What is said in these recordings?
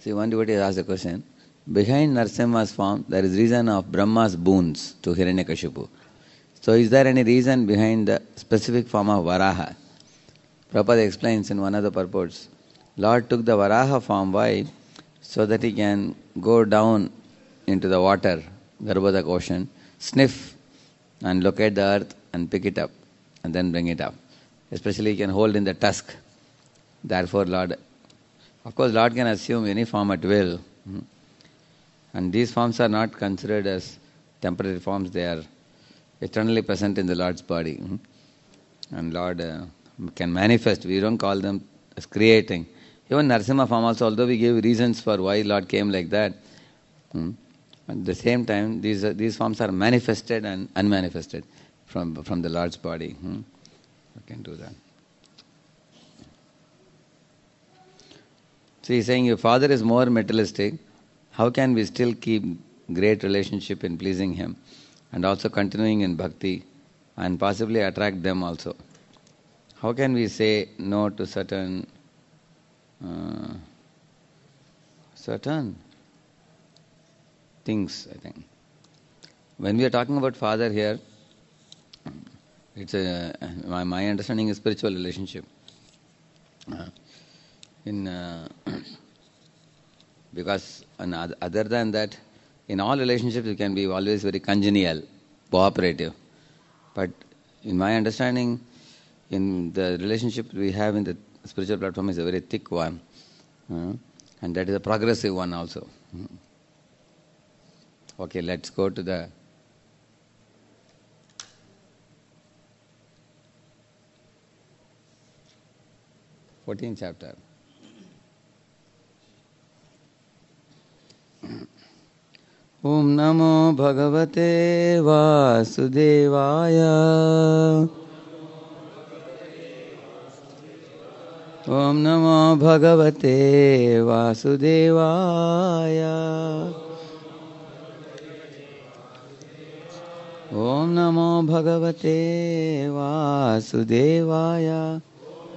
See, one devotee asked a question. Behind Narasimha's form, there is reason of Brahma's boons to Hiranyakashipu. So is there any reason behind the specific form of Varaha? Prabhupada explains in one of the purports, Lord took the Varaha form, why? So that he can go down into the water, Garbhodak ocean, sniff and locate the earth and pick it up and then bring it up. Especially he can hold in the tusk. Therefore Lord, of course Lord can assume any form at will. And these forms are not considered as temporary forms, they are eternally present in the Lord's body. And Lord can manifest, we don't call them as creating. Even Narasimha form also, although we give reasons for why Lord came like that, at the same time these forms are manifested and unmanifested from the Lord's body. We can do that. So he's saying, your father is more materialistic, how can we still keep great relationship in pleasing him and also continuing in bhakti and possibly attract them also? How can we say no to certain things, I think. When we are talking about father here, it's my understanding is spiritual relationship. Because other than that, in all relationships you can be always very congenial, cooperative. But in my understanding, in the relationship we have in the spiritual platform is a very thick one. And that is a progressive one also. Okay, let's go to the 14th chapter. Om Namo Bhagavate Vasudevaya. Om Namo Bhagavate Vasudevaya. Om Namo Bhagavate Vasudevaya.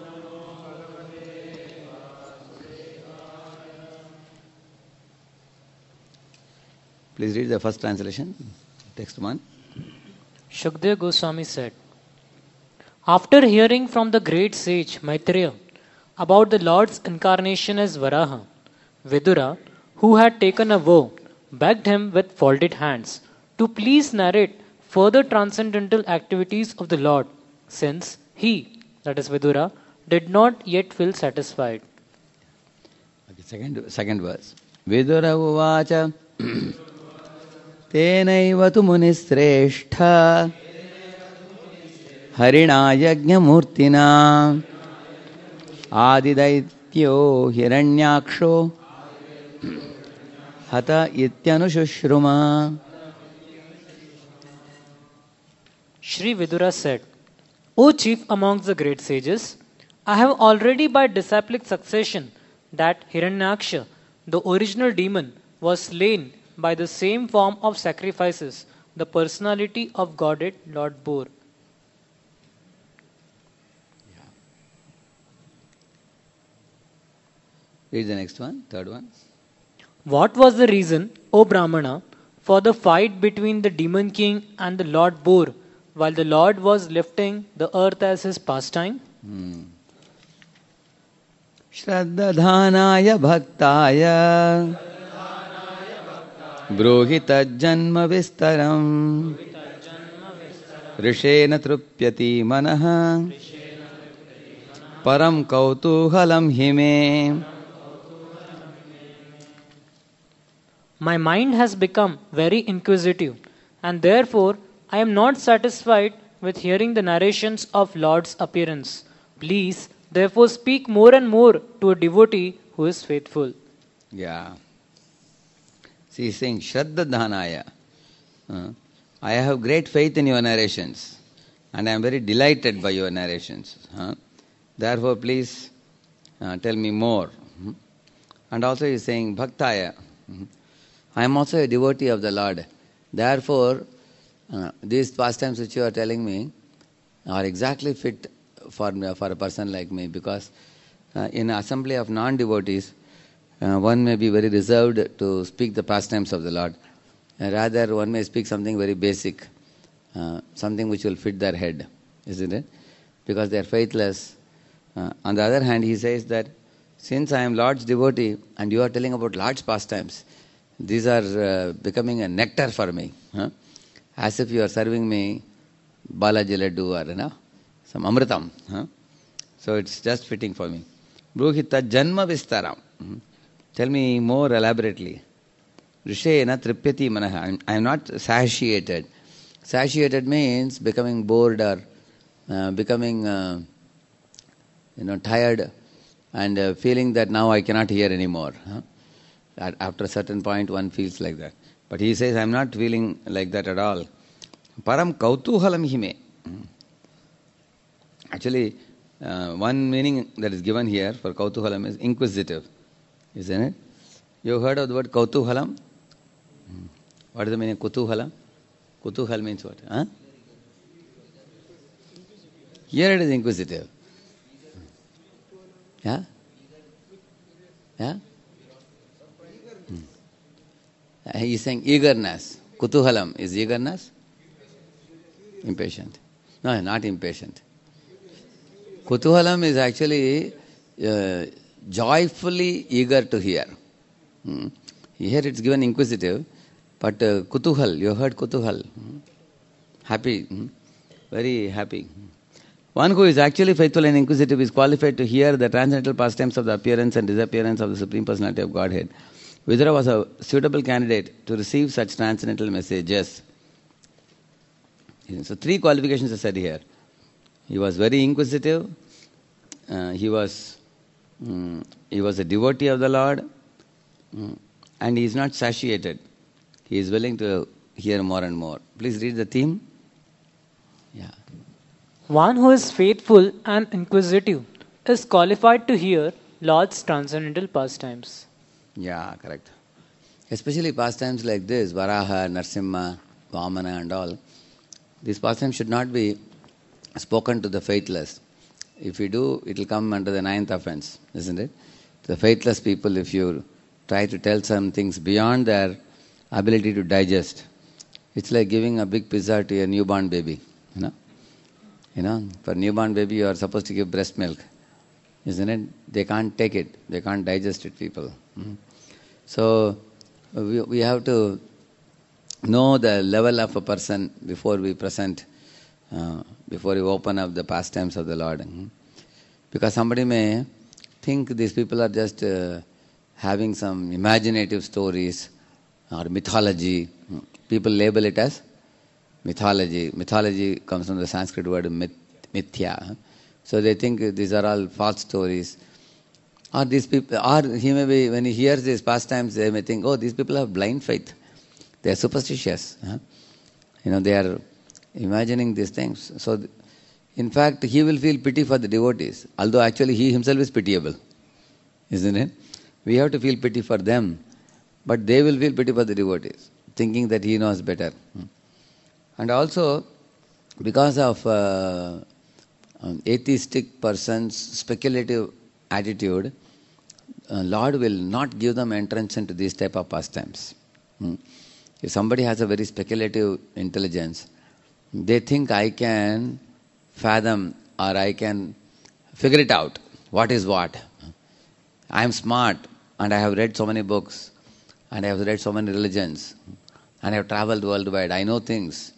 Please read the first translation, text 1. Shukdev Goswami said, after hearing from the great sage Maitreya about the Lord's incarnation as Varaha, Vidura, who had taken a vow, begged him with folded hands to please narrate further transcendental activities of the Lord, since he, that is Vidura, did not yet feel satisfied. Okay, second verse. Vidura uvacha Tenaiva tu munisreshta Harina yajñamurtina Adidaityo hiranyaksho Hata ityanushruma. Shri Vidura said, O chief amongst the great sages, I have already by disciplic succession that Hiranyaksha, the original demon, was slain by the same form of sacrifices the personality of Godhead Lord bore. Read the next one, third one. What was the reason, O Brahmana, for the fight between the demon king and the Lord boar while the Lord was lifting the earth as his pastime? Shraddhadhanaya bhaktaya Brohita janma vistaram Rishena trupyati manaha Param kautuhalam hime. My mind has become very inquisitive, and therefore I am not satisfied with hearing the narrations of Lord's appearance. Please, therefore, speak more and more to a devotee who is faithful. Yeah. See, he's saying, Shraddha Dhanaya. I have great faith in your narrations, and I am very delighted by your narrations. Therefore, please tell me more. And also he's saying, Bhaktaya. I am also a devotee of the Lord. Therefore, these pastimes which you are telling me are exactly fit for a person like me, because in assembly of non-devotees, one may be very reserved to speak the pastimes of the Lord. Rather, one may speak something very basic, something which will fit their head, isn't it? Because they are faithless. On the other hand, he says that since I am Lord's devotee and you are telling about Lord's pastimes, these are becoming a nectar for me. As if you are serving me Balaji Laddu or some Amritam. So it's just fitting for me. Bruhita Janma Vistaram. Tell me more elaborately. Rishena Tripyati Manaha. I am not satiated. Satiated means becoming bored or becoming tired and feeling that now I cannot hear anymore. After a certain point one feels like that. But he says I am not feeling like that at all. Param Kautuhalam Hime. Actually, one meaning that is given here for Kautuhalam is inquisitive, isn't it? You heard of the word Kautuhalam? What is the meaning of Kutuhala? Kutuhal means what? Here it is inquisitive. Yeah? Yeah? He is saying eagerness. Kutuhalam is eagerness? Impatient. No, not impatient. Kutuhalam is actually joyfully eager to hear. Here it's given inquisitive, but Kutuhal, you heard Kutuhal. Happy, very happy. One who is actually faithful and inquisitive is qualified to hear the transcendental pastimes of the appearance and disappearance of the Supreme Personality of Godhead. Vidura was a suitable candidate to receive such transcendental messages. So 3 qualifications are said here. He was very inquisitive. He was a devotee of the Lord, and he is not satiated. He is willing to hear more and more. Please read the theme. Yeah. One who is faithful and inquisitive is qualified to hear Lord's transcendental pastimes. Yeah, correct. Especially pastimes like this, Varaha, Narsimha, Vamana and all. These pastimes should not be spoken to the faithless. If we do, it will come under the 9th offense, isn't it? The faithless people, if you try to tell some things beyond their ability to digest, it's like giving a big pizza to a newborn baby. For newborn baby you are supposed to give breast milk, isn't it? They can't take it, they can't digest it, people. So we have to know the level of a person before we present, before we open up the pastimes of the Lord. Because somebody may think these people are just having some imaginative stories or mythology. People label it as mythology. Mythology comes from the Sanskrit word mithya. So they think these are all false stories. Or these people, or he may be, when he hears these pastimes, they may think, oh, these people have blind faith. They are superstitious. They are imagining these things. So, in fact, he will feel pity for the devotees, although actually he himself is pitiable, isn't it? We have to feel pity for them, but they will feel pity for the devotees, thinking that he knows better. And also, because of atheistic person's speculative attitude, Lord will not give them entrance into these type of pastimes. If somebody has a very speculative intelligence, they think I can fathom or I can figure it out, what is what. I am smart and I have read so many books and I have read so many religions and I have traveled worldwide. I know things,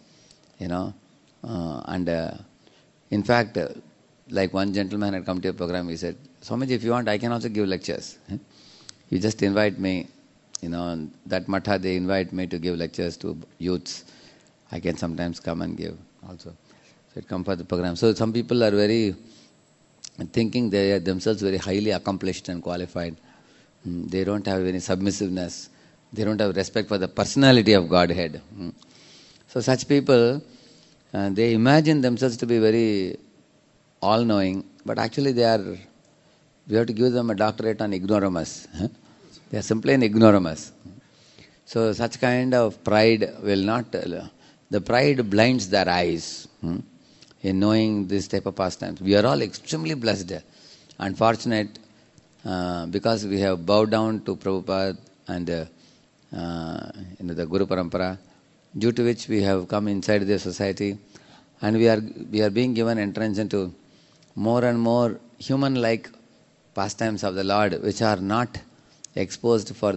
and in fact, like one gentleman had come to a program, he said, Swamiji, if you want, I can also give lectures. You just invite me. That matha, they invite me to give lectures to youths. I can sometimes come and give also. So it comes for the program. So some people are very thinking they are themselves very highly accomplished and qualified. They don't have any submissiveness. They don't have respect for the personality of Godhead. So such people, they imagine themselves to be very all-knowing, but actually we have to give them a doctorate on ignoramus. They are simply an ignoramus. So such kind of pride will not, the pride blinds their eyes in knowing this type of pastimes. We are all extremely blessed and fortunate because we have bowed down to Prabhupada and the Guru Parampara, due to which we have come inside the society, and we are being given entrance into more and more human-like pastimes of the Lord, which are not exposed for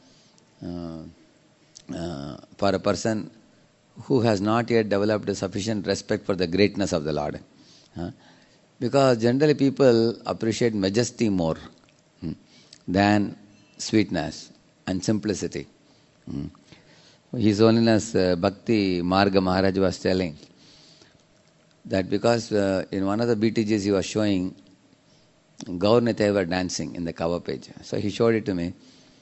a person who has not yet developed sufficient respect for the greatness of the Lord. Because generally people appreciate majesty more than sweetness and simplicity. His Holiness Bhakti Marga Maharaj was telling that because in one of the BTGs he was showing Gaur Nitai were dancing in the cover page. So he showed it to me.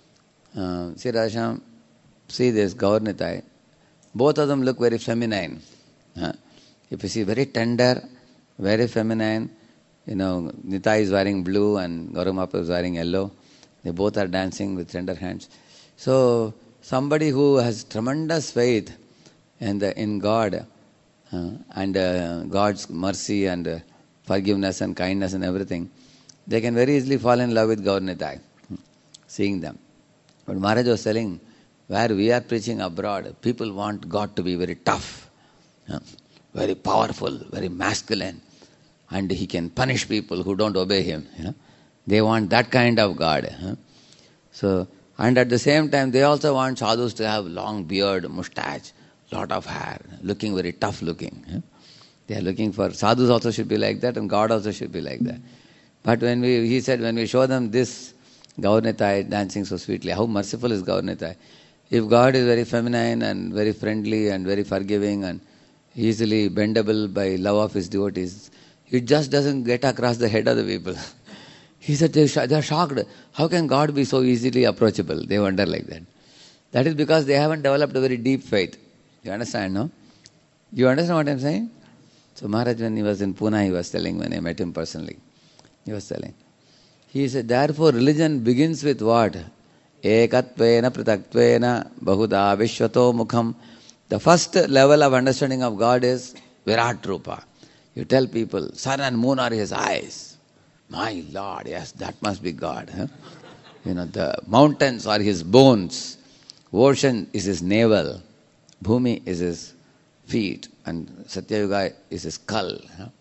See Radhasham, see this Gaur Nitai. Both of them look very feminine. If you see, very tender, very feminine. Nitai is wearing blue and Gaurumapa is wearing yellow. They both are dancing with tender hands. So somebody who has tremendous faith in God and God's mercy and forgiveness and kindness and everything, they can very easily fall in love with Gaur Nitai, seeing them. But Maharaj was telling, where we are preaching abroad, people want God to be very tough, very powerful, very masculine, and He can punish people who don't obey Him. They want that kind of God. So, and at the same time, they also want sadhus to have long beard, mustache, lot of hair, looking very tough looking. They are looking for, sadhus also should be like that, and God also should be like that. But he said, when we show them this Gaur Nitai dancing so sweetly, how merciful is Gaur Nitai? If God is very feminine and very friendly and very forgiving and easily bendable by love of His devotees, it just doesn't get across the head of the people. He said they are shocked. How can God be so easily approachable? They wonder like that. That is because they haven't developed a very deep faith. You understand, no? You understand what I am saying? So Maharaj, when he was in Pune, he was telling, when I met him personally, he was telling. He said, therefore religion begins with what? Ekatvena pratatvena bahuda vishwato mukham. The first level of understanding of God is Virat Rupa. You tell people, sun and moon are His eyes. My Lord, yes, that must be God. The mountains are His bones. Ocean is His navel. Bhumi is His feet. And Satyayuga is His skull.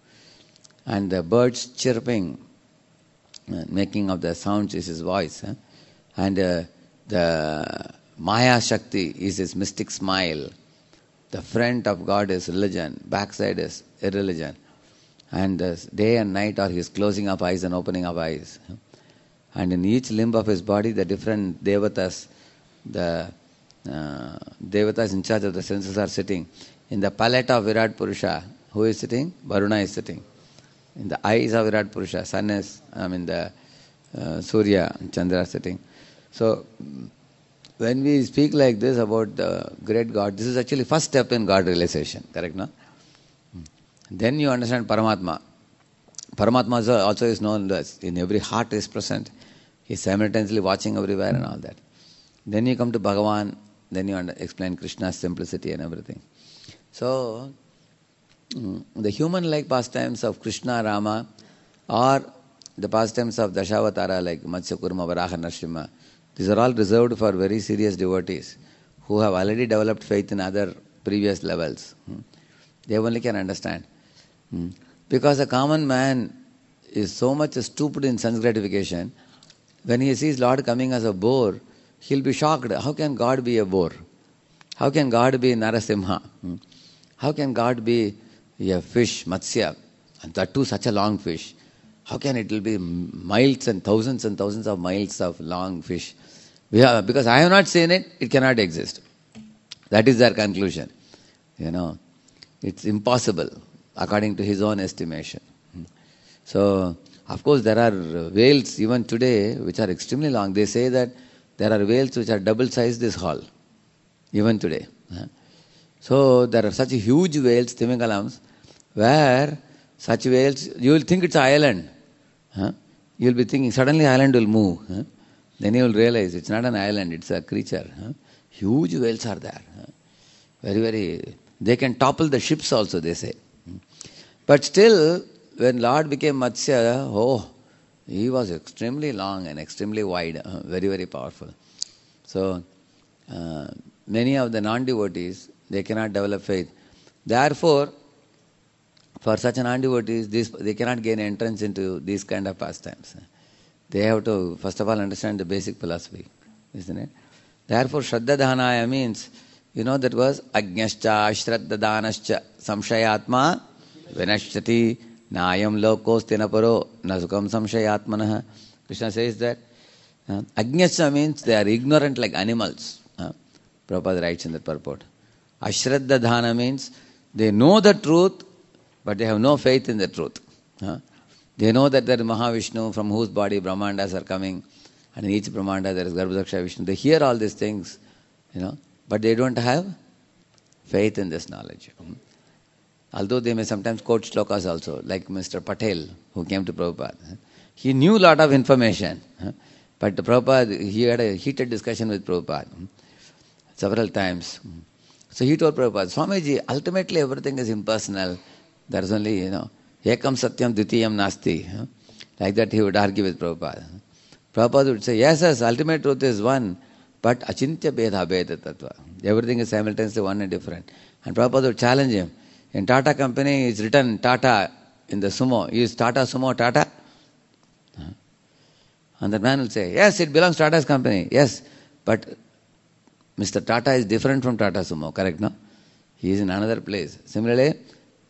And the birds chirping, making of the sounds is His voice. And the Maya Shakti is His mystic smile. The front of God is religion, backside is irreligion. And day and night are His closing of eyes and opening of eyes. And in each limb of His body, the different devatas, the devatas in charge of the senses are sitting. In the palate of Virat Purusha, who is sitting? Varuna is sitting. In the eyes of Virat Purusha, sun is, the Surya and Chandra are sitting. So, when we speak like this about the great God, this is actually first step in God realization, correct, no? Then you understand Paramatma. Paramatma also is known as, in every heart is present. He is simultaneously watching everywhere and all that. Then you come to Bhagavan, then you explain Krishna's simplicity and everything. So, the human-like pastimes of Krishna, Rama, or the pastimes of Dashavatara like Matsya, Kurma, Varaha, Nrsimha, these are all reserved for very serious devotees who have already developed faith in other previous levels. They only can understand. Because a common man is so much stupid in sense gratification, when he sees Lord coming as a boar, he'll be shocked. How can God be a boar? How can God be Narasimha? How can God be a fish, Matsya, and that too such a long fish? How can it will be miles and thousands of miles of long fish? Because I have not seen it, it cannot exist. That is their conclusion. It's impossible according to his own estimation. So, of course, there are whales even today which are extremely long. They say that there are whales which are double size this hall, even today. So, there are such huge whales, Timingalams, where such whales, you will think it's an island. You will be thinking, suddenly island will move. Then you will realize it's not an island, it's a creature. Huge whales are there. Very, very, they can topple the ships also, they say. But still, when Lord became Matsya, He was extremely long and extremely wide, very, very powerful. So, many of the non-devotees, they cannot develop faith. Therefore, for such non-devotees, they cannot gain entrance into these kind of pastimes. They have to, first of all, understand the basic philosophy, isn't it? Therefore, Shraddha Dhanaya means, you know that verse, Ajñascha, Shraddha Dhanascha, Samshayatma, Vinashyati, Nayam Lokos Tinaparo, Nasukam Samshayatmanaha. Krishna says that. Ajñascha means they are ignorant like animals. Prabhupada writes in the purport. Ashraddha Dhana means they know the truth, but they have no faith in the truth. They know that there is Mahavishnu from whose body Brahmandas are coming, and in each Brahmanda there is Garbhadaksha Vishnu. They hear all these things, but they don't have faith in this knowledge. Although they may sometimes quote shlokas also, like Mr. Patel, who came to Prabhupada. He knew a lot of information, but Prabhupada, he had a heated discussion with Prabhupada several times. So he told Prabhupada, Swamiji, ultimately everything is impersonal. There is only, ekam satyam dvitiyam nasti. Like that he would argue with Prabhupada. Prabhupada would say, yes, ultimate truth is one, but achintya bedha beda tattva. Everything is simultaneously one and different. And Prabhupada would challenge him. In Tata company, it's written Tata in the sumo. Is Tata sumo Tata? And the man will say, yes, it belongs to Tata's company. Yes, but Mr. Tata is different from Tata sumo, correct, no? He is in another place. Similarly,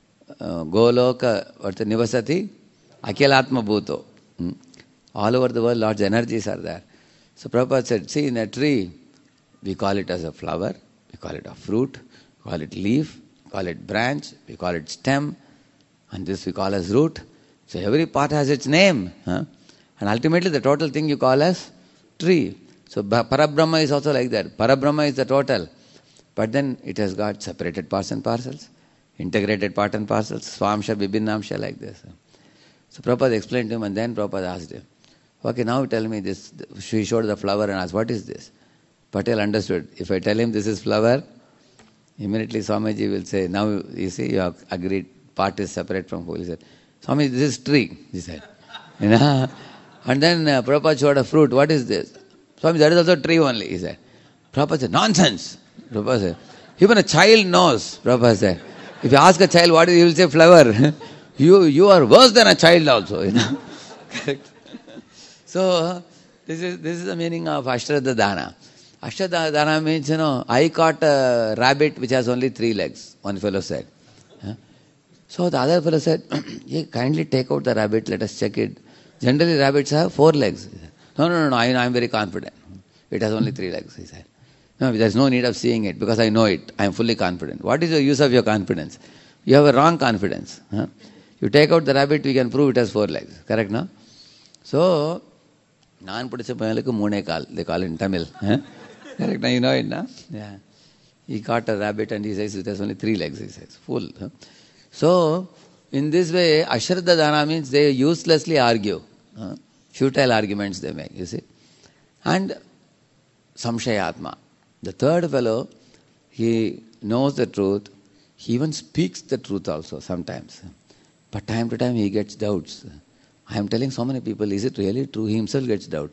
Goloka Nivasati, Akhilatma Bhuto. All over the world, large energies are there. So Prabhupada said, see, in a tree, we call it as a flower, we call it a fruit, we call it leaf, we call it branch, we call it stem, and this we call as root. So every part has its name. And ultimately the total thing you call as tree. So Parabrahma is also like that. Parabrahma is the total. But then it has got separated parts and parcels, integrated part and parcels, Swamsha, Vibhinnamsha, like this. So Prabhupada explained to him, and then Prabhupada asked him, okay, now tell me this. She showed the flower and asked, what is this? Patel understood. If I tell him this is flower, immediately Swamiji will say, now you see, you have agreed, part is separate from whole. He said, Swamiji, this is tree, he said. And then Prabhupada showed a fruit. What is this? Swamiji, that is also tree only, he said. Prabhupada said, nonsense. Prabhupada said, even a child knows, Prabhupada said. If you ask a child what is, he will say flower. You are worse than a child also, Correct. So, this is the meaning of Ashraddha Dana. Ashraddha Dana means, I caught a rabbit which has only 3 legs, one fellow said. So the other fellow said, kindly take out the rabbit, let us check it. Generally rabbits have 4 legs. No, I am very confident. It has only 3 legs, he said. No, there is no need of seeing it because I know it. I am fully confident. What is the use of your confidence? You have a wrong confidence. You take out the rabbit, we can prove it has 4 legs. Correct, no? So, Naan Pudicha Payalukku Moone Kaal, they call it in Tamil. Correct, now you know it, no? Yeah. He caught a rabbit and he says it has only 3 legs, he says. Full. So, in this way, Ashraddha Dana means they uselessly argue. Futile arguments they make, you see. And Samshayatma. The third fellow, he knows the truth. He even speaks the truth also sometimes. But time to time he gets doubts. I am telling so many people, is it really true? He himself gets doubt.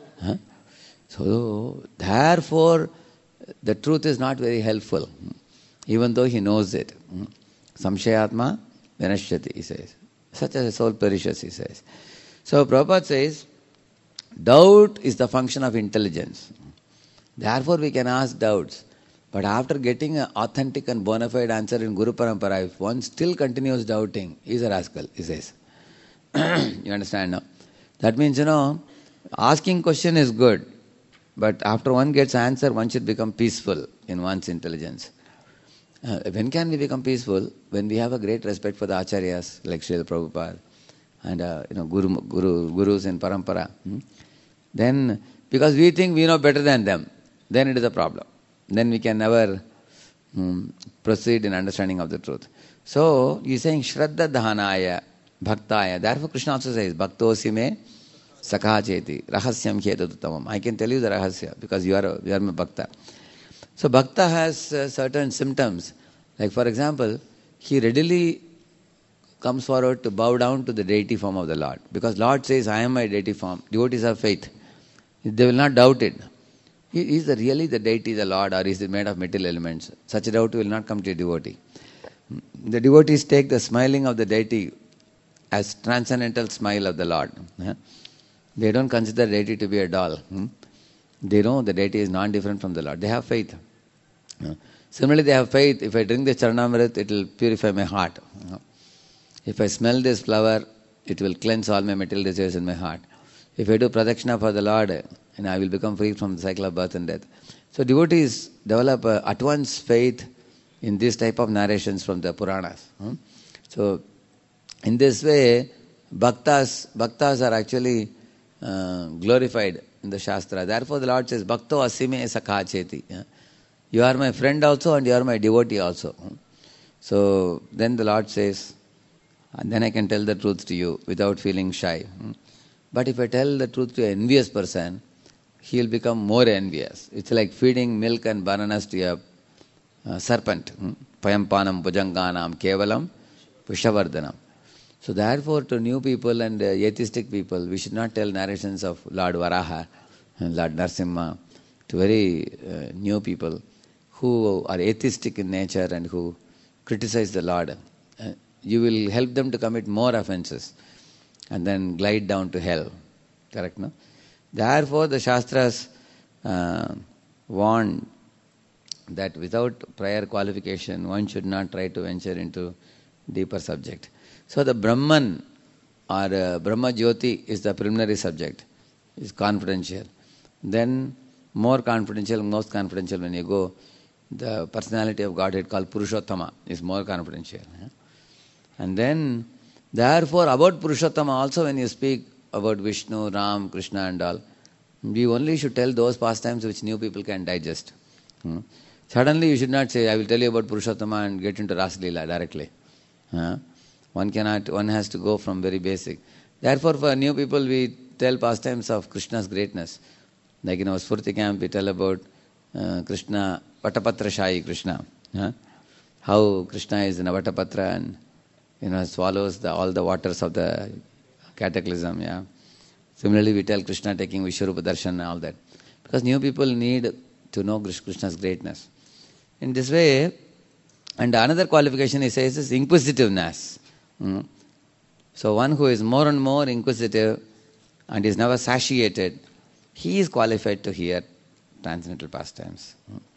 So, therefore, the truth is not very helpful, even though he knows it. Samshayatma Vinashyati, he says. Such as a soul perishes, he says. So, Prabhupada says, doubt is the function of intelligence. Therefore, we can ask doubts. But after getting an authentic and bona fide answer in Guru Parampara, if one still continues doubting, he is a rascal, he says. You understand now? That means, asking question is good. But after one gets answer, one should become peaceful in one's intelligence. When can we become peaceful? When we have a great respect for the acharyas, like Srila Prabhupada, and gurus in Parampara. Then, because we think we know better than them, then it is a problem. Then we can never proceed in understanding of the truth. So, he is saying Shraddha Dhanaya, Bhaktaya. Therefore, Krishna also says, Bhaktosi me Sakha Cheti, Rahasyam Khetatuttamam. I can tell you the Rahasya because you are my Bhakta. So, Bhakta has certain symptoms. Like, for example, he readily comes forward to bow down to the deity form of the Lord. Because Lord says, I am my deity form. Devotees have faith. They will not doubt it. Is really the deity the Lord, or is it made of material elements? Such a doubt will not come to a devotee. The devotees take the smiling of the deity as transcendental smile of the Lord. They don't consider deity to be a doll. They know the deity is non-different from the Lord. They have faith. Similarly, they have faith. If I drink the Charanamrit, it will purify my heart. If I smell this flower, it will cleanse all my material desires in my heart. If I do pradakshina for the Lord, and I will become free from the cycle of birth and death. So devotees develop at once faith in this type of narrations from the Puranas. So in this way, bhaktas are actually glorified in the Shastra. Therefore the Lord says, Bhakto asime sakha cheti. You are my friend also and you are my devotee also. So then the Lord says, and then I can tell the truth to you without feeling shy. But if I tell the truth to an envious person, he will become more envious. It's like feeding milk and bananas to a serpent. Payampanam bhujanganam kevalam pushavardhanam. So therefore to new people and atheistic people, we should not tell narrations of Lord Varaha and Lord Narsimha to very new people who are atheistic in nature and who criticize the Lord. You will help them to commit more offenses and then glide down to hell. Correct, no? Therefore, the Shastras warn that without prior qualification, one should not try to venture into deeper subject. So the Brahman or Brahma Jyoti is the preliminary subject, is confidential. Then more confidential, most confidential when you go, the personality of Godhead called Purushottama is more confidential. And then, therefore, about Purushottama also when you speak about Vishnu, Ram, Krishna and all, we only should tell those pastimes which new people can digest. Suddenly you should not say, I will tell you about Purushottama and get into Ras Leela directly. One has to go from very basic. Therefore, for new people, we tell pastimes of Krishna's greatness. Like in our Spurti camp, we tell about Krishna, Vatapatra Shayi Krishna. How Krishna is in a Vatapatra and swallows all the waters of the cataclysm. Similarly, we tell Krishna taking Vishwarupa Darshan and all that. Because new people need to know Krishna's greatness. In this way, and another qualification he says is inquisitiveness. So one who is more and more inquisitive and is never satiated, he is qualified to hear transcendental pastimes.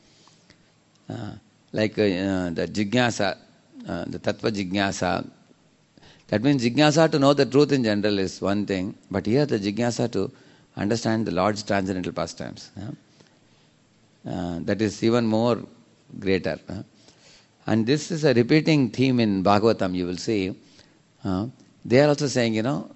Like the jignasa, the tattva jignasa. That means jignasa to know the truth in general is one thing, but here the jignasa to understand the Lord's transcendental pastimes. That is even more greater. And this is a repeating theme in Bhagavatam, you will see. They are also saying, Vayam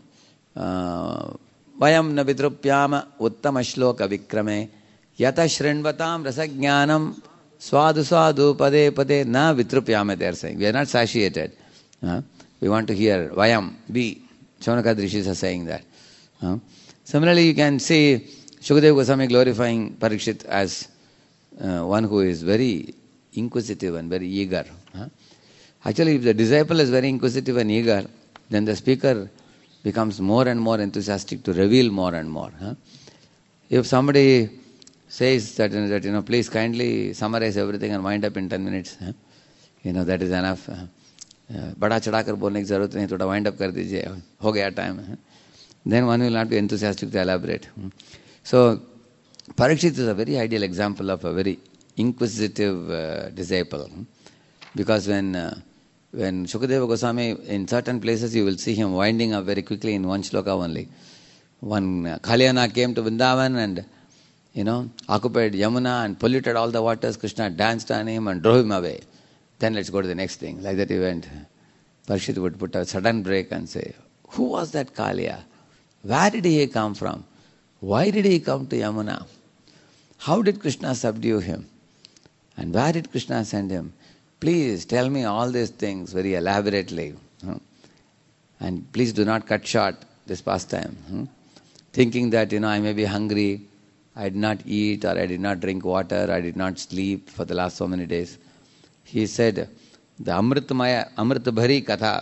na vidrupyama uttama shloka vikrame yata shrinvatam rasajnanam swadu swadu pade pade na vitrupyame, they are saying. We are not satiated. We want to hear Vayam, we. Shaunaka Rishis are saying that. Similarly, you can see Shukadeva Goswami glorifying Parikshit as one who is very inquisitive and very eager. Actually, if the disciple is very inquisitive and eager, then the speaker becomes more and more enthusiastic to reveal more and more. If somebody says that, please kindly summarize everything and wind up in 10 minutes, that is enough. बड़ा चढ़ाकर बोलने की जरूरत नहीं, थोड़ा wind up कर दीजिए, हो गया time. Then one will not be enthusiastic to elaborate. So, Parikshit is a very ideal example of a very inquisitive disciple. Because when Shukadeva Goswami, in certain places you will see him winding up very quickly in one shloka only. When Kalyana came to Vrindavan and occupied Yamuna and polluted all the waters, Krishna danced on him and drove him away. Then let's go to the next thing. Like that event, Parikshit would put a sudden break and say, who was that Kalya? Where did he come from? Why did he come to Yamuna? How did Krishna subdue him? And where did Krishna send him? Please tell me all these things very elaborately. And please do not cut short this pastime. Thinking that, I may be hungry, I did not eat or I did not drink water, I did not sleep for the last so many days. He said, the Amritabhari Katha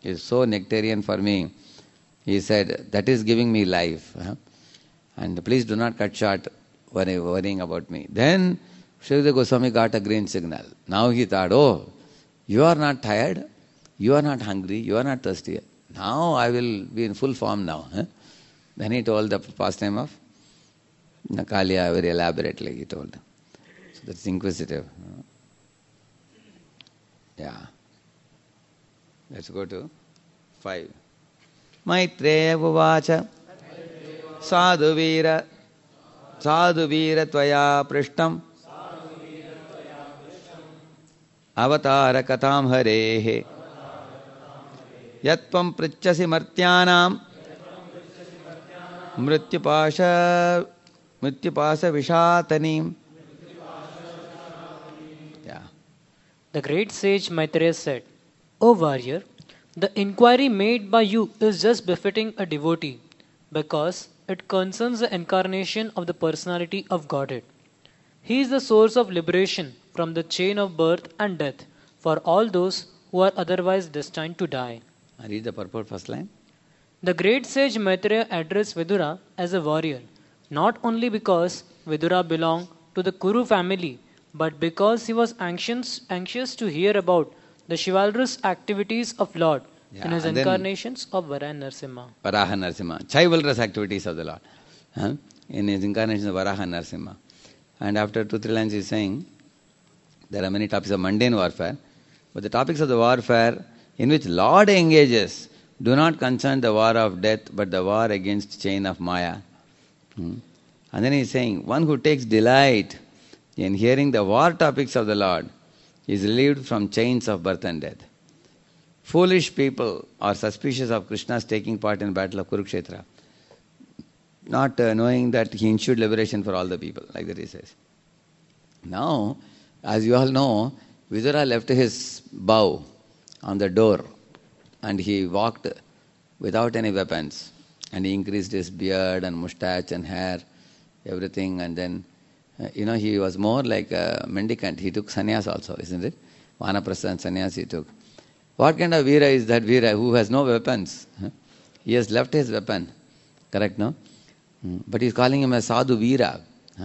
is so nectarian for me. He said, that is giving me life. And please do not cut short worrying about me. Then Shukadeva Goswami got a green signal. Now he thought, oh, you are not tired, you are not hungry, you are not thirsty. Now I will be in full form now. Then he told the pastime of Nakalia very elaborately, he told. So that's inquisitive. Yeah. Let's go to 5. Maitreya Uvacha Sadhuvira Tvaya Prishtam Avatara Katham Harehe Yatvam Prichasi Martyanam Mrityupasha Vishatanim. Yeah. The great sage Maitreya said, O warrior, the inquiry made by you is just befitting a devotee, because it concerns the incarnation of the personality of Godhead. He is the source of liberation from the chain of birth and death for all those who are otherwise destined to die. Read the purport first line. The great sage Maitreya addressed Vidura as a warrior, not only because Vidura belonged to the Kuru family, but because he was anxious to hear about the chivalrous activities of Lord in his incarnations of Varaha and Narasimha. Varaha and Narasimha. Chivalrous activities of the Lord. In his incarnations of Varaha and Narasimha. And after 2-3 lines he is saying, there are many topics of mundane warfare, but the topics of the warfare in which Lord engages do not concern the war of death, but the war against chain of Maya. And then he is saying, one who takes delight in hearing the war topics of the Lord is relieved from chains of birth and death. Foolish people are suspicious of Krishna's taking part in the battle of Kurukshetra, not knowing that he ensured liberation for all the people, like that he says. Now, as you all know, Vidura left his bow on the door and he walked without any weapons, and he increased his beard and mustache and hair, everything, and then he was more like a mendicant. He took sannyas also, isn't it? Vanaprastha and sannyas he took. What kind of Veera is that Veera who has no weapons? He has left his weapon. Correct, no? But he is calling him a Sadhu Veera.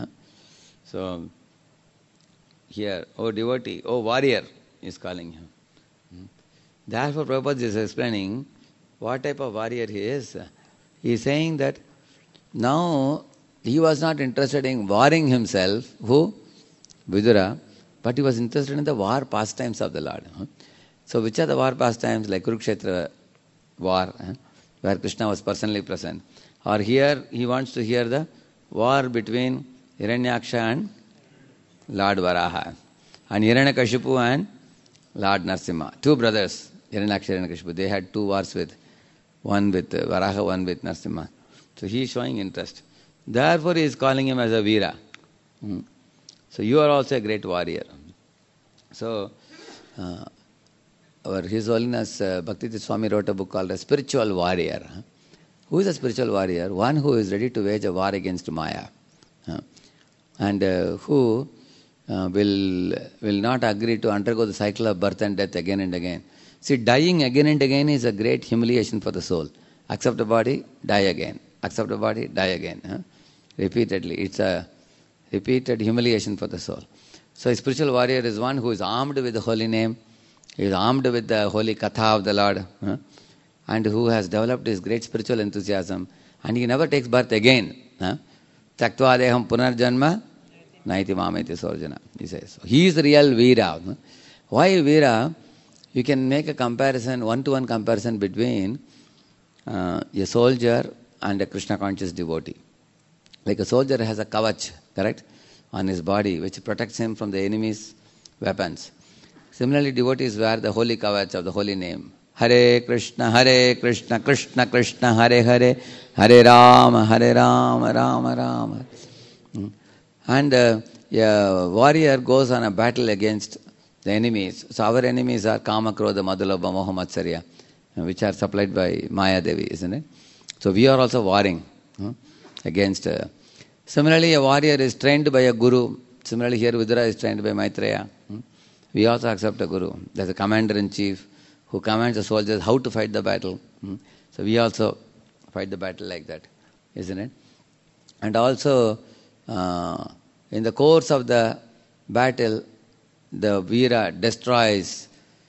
So, here, oh devotee, oh warrior, he is calling him. Therefore, Prabhupada is explaining what type of warrior he is. He is saying that now he was not interested in warring himself, who? Vidura, but he was interested in the war pastimes of the Lord. So which are the war pastimes? Like Kurukshetra war, where Krishna was personally present. Or here he wants to hear the war between Hiranyaksha and Lord Varaha, and Hiranyakashipu and Lord Narasimha. Two brothers, Hiranyaksha and Hiranyakashipu. They had two wars one with Varaha, one with Narasimha. So he is showing interest. Therefore he is calling him as a Veera. So you are also a great warrior. So His Holiness Bhakti Swami wrote a book called A Spiritual Warrior. Who is a spiritual warrior? One who is ready to wage a war against Maya. And who will not agree to undergo the cycle of birth and death again and again. See, dying again and again is a great humiliation for the soul. Accept a body, die again. Accept a body, die again. Repeatedly. It's a repeated humiliation for the soul. So a spiritual warrior is one who is armed with the holy name, he is armed with the holy katha of the Lord, and who has developed his great spiritual enthusiasm, and he never takes birth again. Tyaktva deham punarjanma naiti mameti sorjana, he says. So he is the real Veera. Why Veera? You can make a comparison, one-to-one comparison between a soldier and a Krishna-conscious devotee. Like a soldier has a kavach, correct, on his body, which protects him from the enemy's weapons. Similarly, devotees wear the holy kavach of the holy name. Hare Krishna, Krishna Krishna, Hare Hare, Hare Rama, Rama Rama. And a warrior goes on a battle against the enemies. So our enemies are Kama, Krodha, Madhulabha, Moha, Matsarya, which are supplied by Maya Devi, isn't it? So we are also warring against. Similarly, a warrior is trained by a guru. Similarly, here Vidura is trained by Maitreya. We also accept a guru. There's a commander-in-chief who commands the soldiers how to fight the battle. So we also fight the battle like that, isn't it? And also, in the course of the battle, the Veera destroys,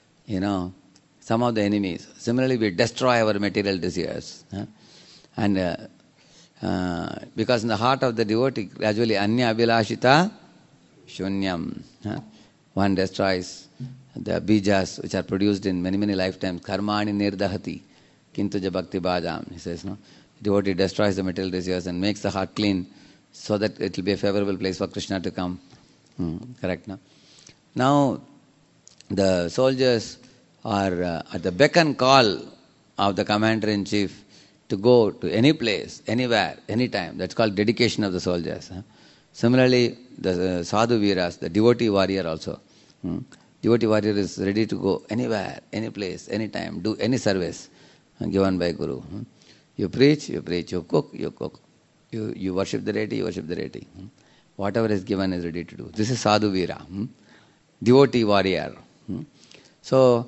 some of the enemies. Similarly, we destroy our material desires. And because in the heart of the devotee, gradually, Anya Abhilashita Shunyam. One destroys the bijas which are produced in many, many lifetimes. Karmani nirdahati kintuja bhakti bhajam. He says, no? Devotee destroys the material desires and makes the heart clean so that it will be a favorable place for Krishna to come. Correct, no? Now, the soldiers are at the beck and call of the commander-in-chief to go to any place, anywhere, anytime. That's called dedication of the soldiers. Similarly, the sadhu veeras, the devotee warrior also. Devotee warrior is ready to go anywhere, any place, anytime, do any service given by Guru. You preach, you preach. You cook, you cook. You worship the deity, you worship the deity. Whatever is given is ready to do. This is sadhu veera, devotee warrior. So,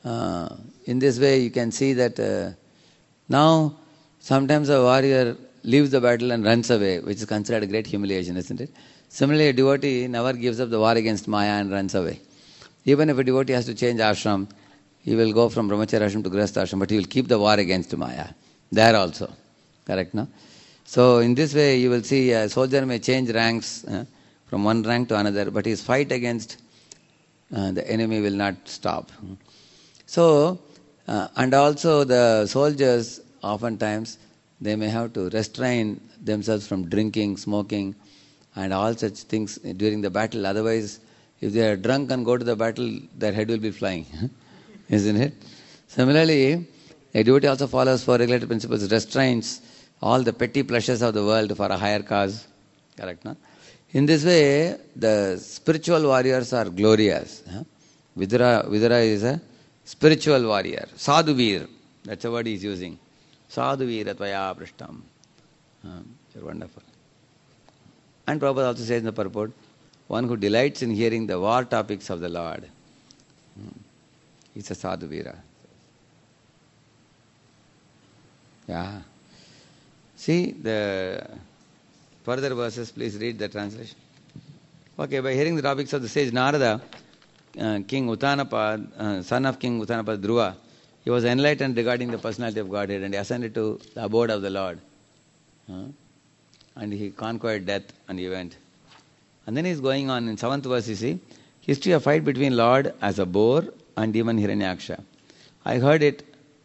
in this way you can see that now sometimes a warrior leaves the battle and runs away, which is considered a great humiliation, isn't it? Similarly, a devotee never gives up the war against Maya and runs away. Even if a devotee has to change ashram, he will go from brahmacharya ashram to grihastha ashram, but he will keep the war against Maya. There also. Correct, no? So, in this way, you will see a soldier may change ranks from one rank to another, but his fight against the enemy will not stop. So, and also the soldiers, oftentimes, they may have to restrain themselves from drinking, smoking, and all such things during the battle. Otherwise, if they are drunk and go to the battle, their head will be flying. Isn't it? Similarly, a devotee also follows four regulated principles, restrains all the petty pleasures of the world for a higher cause. Correct, no? In this way, the spiritual warriors are glorious. Vidura is a spiritual warrior. Sadhu Veer, that's the word he is using. Sadhu Veera Tvaya Prishtam. You're wonderful. And Prabhupada also says in the purport, one who delights in hearing the war topics of the Lord. He's a Sadhu Veera. Yeah. See the further verses, please read the translation. Okay, by hearing the topics of the sage Narada, King Uttanapad, son of King Uttanapad Dhruva, he was enlightened regarding the personality of Godhead and he ascended to the abode of the Lord. And he conquered death and he went. And then he's going on in 7th verse, you see, history of fight between Lord as a boar and demon Hiranyaksha. I heard it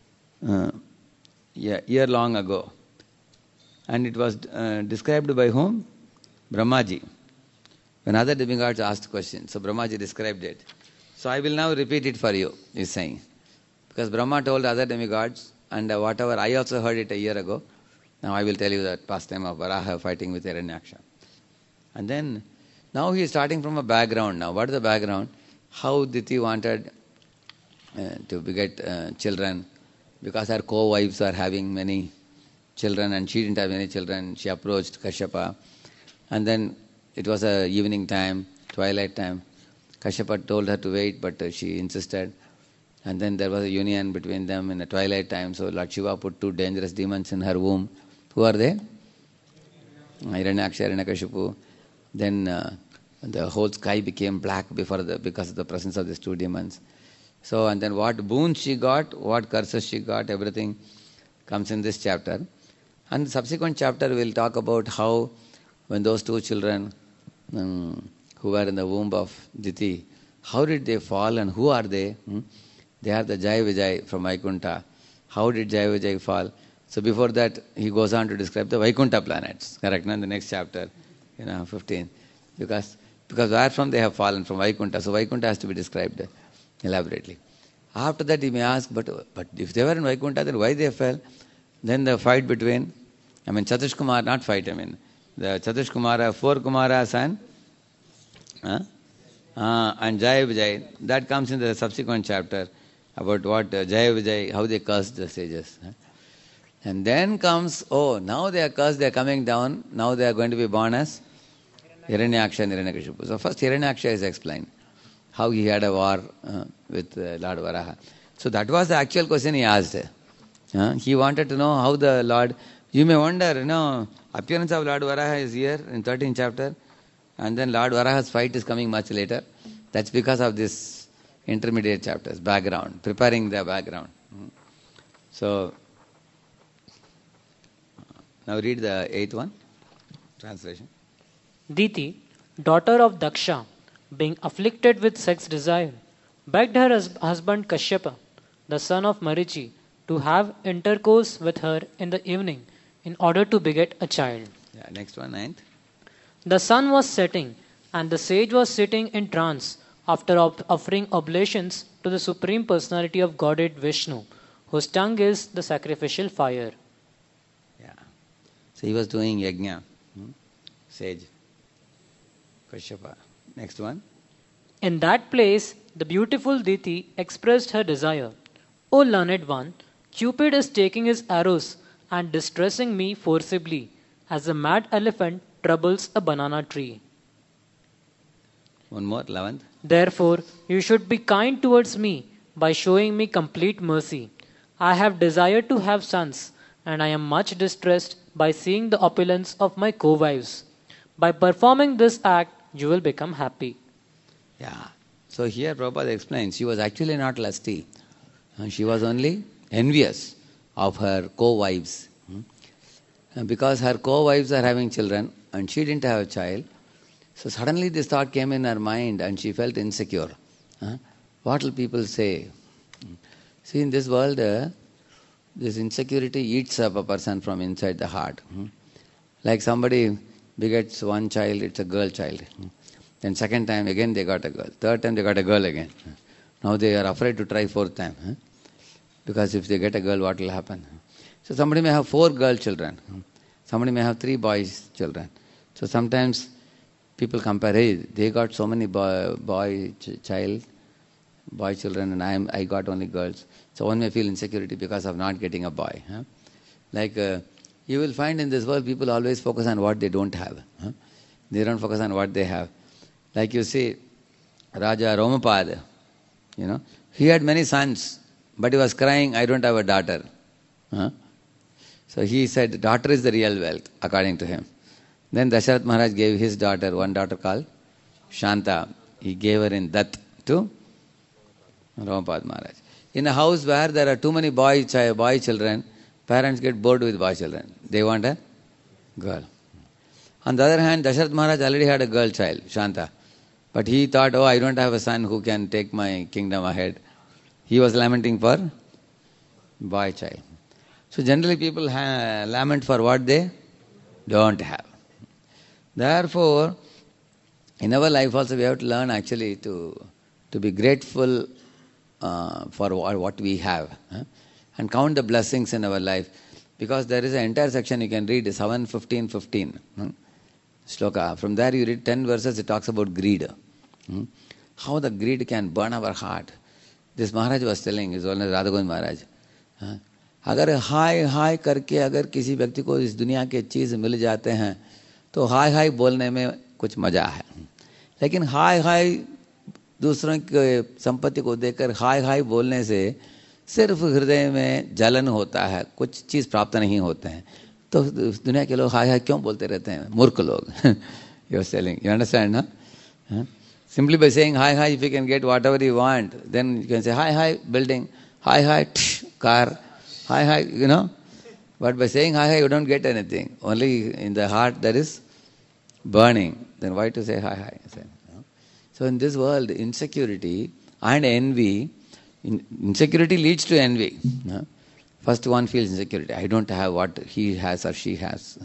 year long ago. And it was described by whom? Brahmaji. When other demigods asked questions, so Brahmaji described it. So I will now repeat it for you, he's saying. Because Brahma told other demigods, and whatever, I also heard it a year ago. Now I will tell you that pastime of Varaha fighting with Hiranyaksha. And then, now he is starting from a background now. What is the background? How Diti wanted to beget children, because her co-wives are having many children and she didn't have any children. She approached Kashyapa. And then it was a evening time, twilight time. Kashyapa told her to wait, but she insisted. And then there was a union between them in the twilight time. So Lord Shiva put two dangerous demons in her womb. Who are they? Hiranyaksha, Hiranyakashipu. Then the whole sky became black because of the presence of these two demons. So, and then what boons she got, what curses she got, everything comes in this chapter. And the subsequent chapter will talk about how when those two children who were in the womb of Diti, how did they fall and who are they? They are the Jai Vijay from Vaikuntha. How did Jai Vijay fall? So before that, he goes on to describe the Vaikuntha planets. Correct? In the next chapter, 15. Because where from they have fallen, from Vaikuntha. So Vaikuntha has to be described elaborately. After that, he may ask, but if they were in Vaikuntha, then why they fell? Then the fight between, Chatush Kumar, not fight, the Chatush Kumara, 4 Kumaras and Jai Vijay, that comes in the subsequent chapter about what Jai Vijay, how they cursed the sages. And then comes, now they are cursed, they are coming down, now they are going to be born as Hiranyaksha and Hiranyakashipu. So first Hiranyaksha is explained, how he had a war with Lord Varaha. So that was the actual question he asked. He wanted to know how the Lord, you may wonder, appearance of Lord Varaha is here in 13th chapter, and then Lord Varaha's fight is coming much later. That's because of this intermediate chapters, background, preparing the background. So, now read the 8th one, translation. Diti, daughter of Daksha, being afflicted with sex desire, begged her husband Kashyapa, the son of Marichi, to have intercourse with her in the evening in order to beget a child. Yeah, next one, 9th. The sun was setting, and the sage was sitting in trance after offering oblations to the Supreme Personality of Godhead Vishnu, whose tongue is the sacrificial fire. Yeah. So he was doing yajna, sage, Kashyapa. Next one. In that place, the beautiful Diti expressed her desire. O learned one, Cupid is taking his arrows and distressing me forcibly, as a mad elephant troubles a banana tree. One more, 11th. Therefore, you should be kind towards me by showing me complete mercy. I have desired to have sons, and I am much distressed by seeing the opulence of my co-wives. By performing this act, you will become happy. Yeah. So here Prabhupada explains, she was actually not lusty. She was only envious of her co-wives. And because her co-wives are having children and she didn't have a child, so suddenly this thought came in her mind and she felt insecure. What will people say? See, in this world, this insecurity eats up a person from inside the heart. Like somebody begets one child, it's a girl child. Then second time again they got a girl. Third time they got a girl again. Now they are afraid to try fourth time. Because if they get a girl, what will happen? So somebody may have 4 girl children. Somebody may have 3 boys children. So sometimes people compare, hey, they got so many boy children and I got only girls. So one may feel insecurity because of not getting a boy. Like you will find in this world people always focus on what they don't have. They don't focus on what they have. Like you see, Raja Romapad, he had many sons, but he was crying, I don't have a daughter. So he said, daughter is the real wealth, according to him. Then Dasharath Maharaj gave his daughter, one daughter called Shanta. He gave her in Dutt to Romapad Maharaj. In a house where there are too many boy children, parents get bored with boy children. They want a girl. On the other hand, Dasharath Maharaj already had a girl child, Shanta. But he thought, I don't have a son who can take my kingdom ahead. He was lamenting for boy child. So generally people lament for what they don't have. Therefore, in our life also we have to learn actually to be grateful for what we have and count the blessings in our life. Because there is an entire section you can read, 7:15:15. Shloka. From there you read 10 verses, it talks about greed. How the greed can burn our heart. This Maharaj was telling, his holiness Radha Govind Maharaj, अगर हाय हाय करके अगर किसी व्यक्ति को इस दुनिया के चीज़ मिल जाते हैं तो हाय हाय बोलने में कुछ मजा है, लेकिन हाय हाय दूसरों की संपत्ति को देखकर हाय हाय बोलने से सिर्फ हृदय में जलन होता है, कुछ चीज़ प्राप्त नहीं होते हैं. तो दुनिया के लोग हाय हाय क्यों बोलते रहते हैं? मूर्ख लोग. You are telling, you understand, huh? Simply by saying hi hi, if you can get whatever you want, then you can say hi hi building, hi hi car, hi hi, But by saying hi hi, you don't get anything. Only in the heart there is burning. Then why to say hi hi? So in this world, insecurity and envy, insecurity leads to envy. First one feels insecurity. I don't have what he has or she has.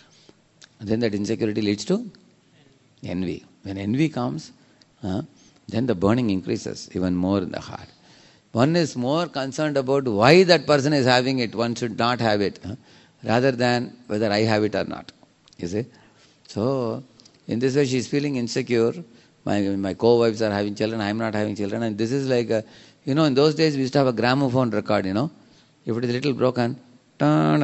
Then that insecurity leads to envy. When envy comes, then the burning increases even more in the heart. One is more concerned about why that person is having it. One should not have it, rather than whether I have it or not. You see? So, in this way she is feeling insecure. My co-wives are having children, I am not having children. And this is like, in those days we used to have a gramophone record, If it is a little broken, like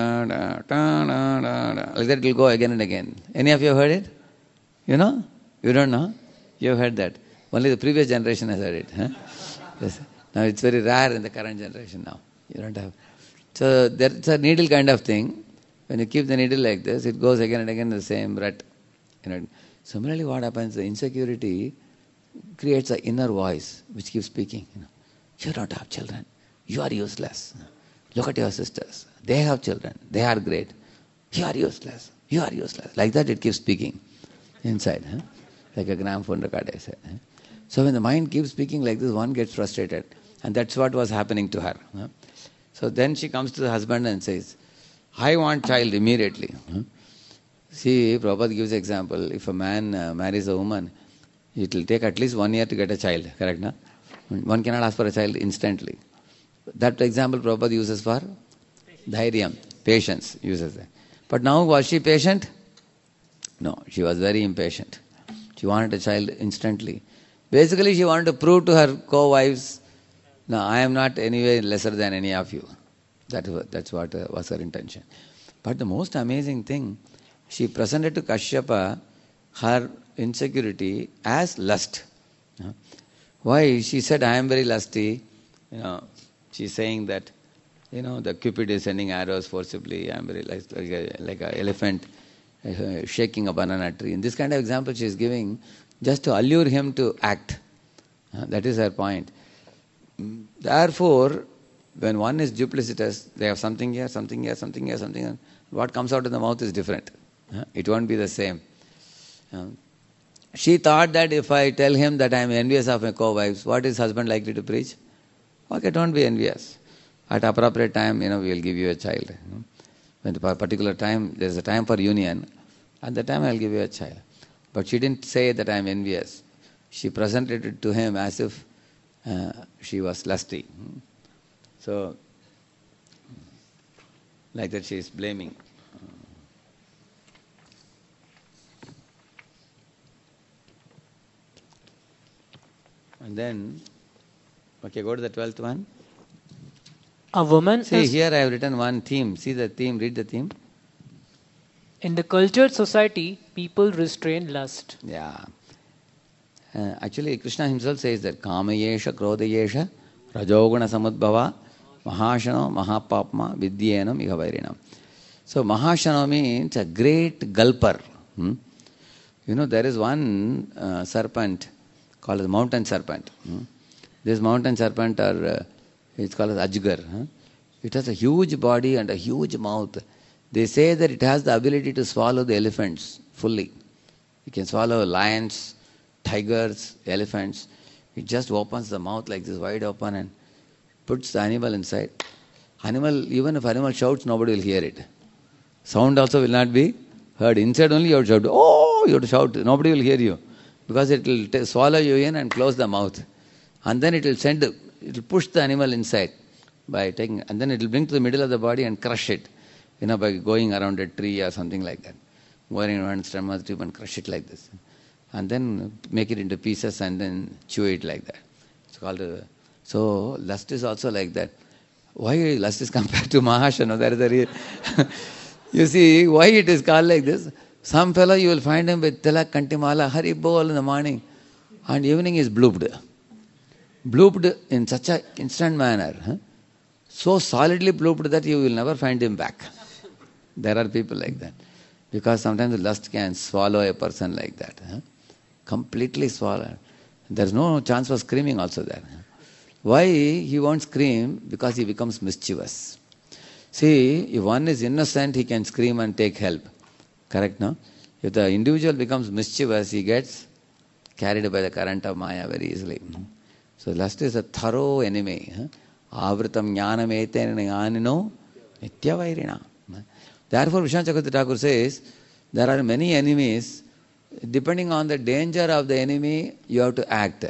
that it will go again and again. Any of you have heard it? You don't know? You have heard that. Only the previous generation has heard it. Yes. Now it's very rare in the current generation now. You don't have. So that's a needle kind of thing. When you keep the needle like this, it goes again and again in the same rut. Similarly, what happens? The insecurity creates an inner voice which keeps speaking. You don't have children. You are useless. Look at your sisters. They have children. They are great. You are useless. You are useless. Like that, it keeps speaking inside. Like a gramophone record, I said. So when the mind keeps speaking like this, one gets frustrated. And that's what was happening to her. So then she comes to the husband and says, I want child immediately. See, Prabhupada gives example. If a man marries a woman, it will take at least 1 year to get a child. Correct, no? One cannot ask for a child instantly. That example Prabhupada uses for dhairyam, patience uses that. But now, was she patient? No, she was very impatient. She wanted a child instantly. Basically, she wanted to prove to her co-wives, no, I am not anyway lesser than any of you. That's what was her intention. But the most amazing thing, she presented to Kashyapa her insecurity as lust. Why? She said, I am very lusty. She's saying that, the Cupid is sending arrows forcibly. I am very like an elephant shaking a banana tree. And this kind of example she is giving just to allure him to act. That is her point. Therefore, when one is duplicitous, they have something here, something here, something here, something here. What comes out of the mouth is different. It won't be the same. She thought that if I tell him that I am envious of my co-wives, what is husband likely to preach? Okay, don't be envious. At appropriate time, we will give you a child. When the particular time, there is a time for union. At the time, I will give you a child. But she didn't say that I am envious. She presented it to him as if she was lusty. So, like that she is blaming. And then, okay, go to the 12th one. A woman See, here I have written one theme. See the theme, read the theme. In the cultured society, people restrain lust. Yeah. Actually, Krishna himself says that Kamayesha, Krodayesha, Rajoguna Samudbhava, Mahashano, Mahapapma, Vidyenam, Igavairinam. So, Mahashano means a great gulper. There is one serpent called as mountain serpent. This mountain serpent, it's called as Ajgar. It has a huge body and a huge mouth. They say that it has the ability to swallow the elephants fully. It can swallow lions, tigers, elephants. It just opens the mouth like this, wide open, and puts the animal inside. Even if animal shouts, nobody will hear it. Sound also will not be heard. Inside only you have to shout, oh, you have to shout. Nobody will hear you. Because it will swallow you in and close the mouth. And then it will push the animal inside by taking, and then it will bring to the middle of the body and crush it, by going around a tree or something like that. Going around stem of the tree and crush it like this. And then make it into pieces and then chew it like that. It's called so lust is also like that. Why lust is compared to Mahashana? That is the reason. You see, why it is called like this? Some fellow you will find him with tilak, kantimala, hari bol in the morning, and evening is blooped. Blooped in such an instant manner. So solidly blooped that you will never find him back. There are people like that. Because sometimes the lust can swallow a person like that. Completely swallow. There is no chance for screaming also there. Why he won't scream? Because he becomes mischievous. See, if one is innocent, he can scream and take help. Correct, no? If the individual becomes mischievous, he gets carried by the current of Maya very easily. So lust is a thorough enemy. Avritam jnanam etena jnanino nityavairina. Therefore, Vishwanath Chakravarti Thakur says, there are many enemies. Depending on the danger of the enemy, you have to act.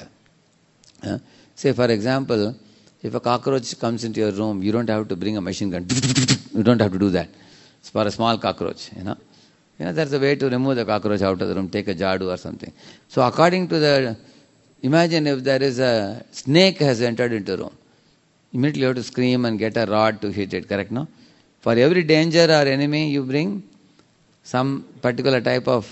Say, for example, if a cockroach comes into your room, you don't have to bring a machine gun. You don't have to do that. It's for a small cockroach, there's a way to remove the cockroach out of the room, take a jadu or something. So according to imagine if there is a snake has entered into the room. Immediately you have to scream and get a rod to hit it, correct, no? For every danger or enemy, you bring some particular type of,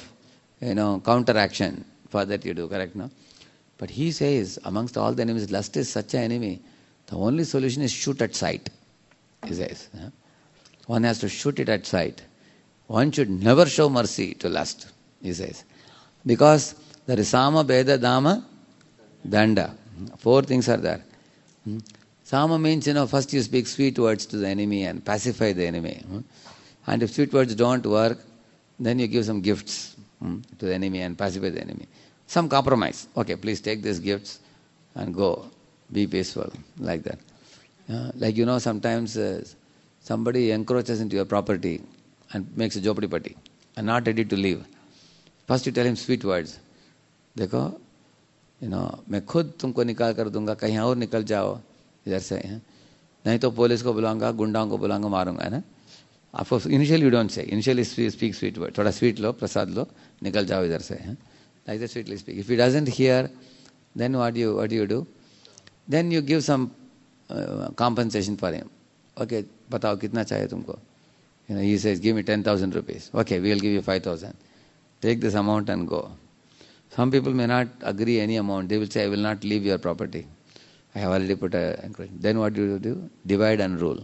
counteraction. For that you do, correct, no? But he says, amongst all the enemies, lust is such an enemy. The only solution is shoot at sight, he says. One has to shoot it at sight. One should never show mercy to lust, he says. Because there is Sama, Beda, Dama, Danda. 4 things are there. Sama means, first you speak sweet words to the enemy and pacify the enemy. And if sweet words don't work, then you give some gifts to the enemy and pacify the enemy. Some compromise. Okay, please take these gifts and go. Be peaceful. Like that. Like sometimes somebody encroaches into your property and makes a jopadi patti and not ready to leave. First you tell him sweet words. देखो, मैं खुद तुमको निकाल कर दूंगा, कहीं और निकल जाओ इधर से, नहीं तो पुलिस को बुलाऊंगा, गुंडाओं को बुलाऊंगा, मारूंगा, है ना. Of course, initially you don't say. Initially speak sweet word. थोड़ा sweet लो, प्रसाद लो, निकल जाओ इधर से. Like that sweetly speak. If he doesn't hear, then what do you do? Then you give some compensation for him. Okay, बताओ कितना चाहिए तुमको? He says, give me 10,000 rupees. Okay, we will give you 5,000. Take this amount and go. Some people may not agree any amount. They will say, I will not leave your property. I have already put a encouragement. Then what do you do? Divide and rule.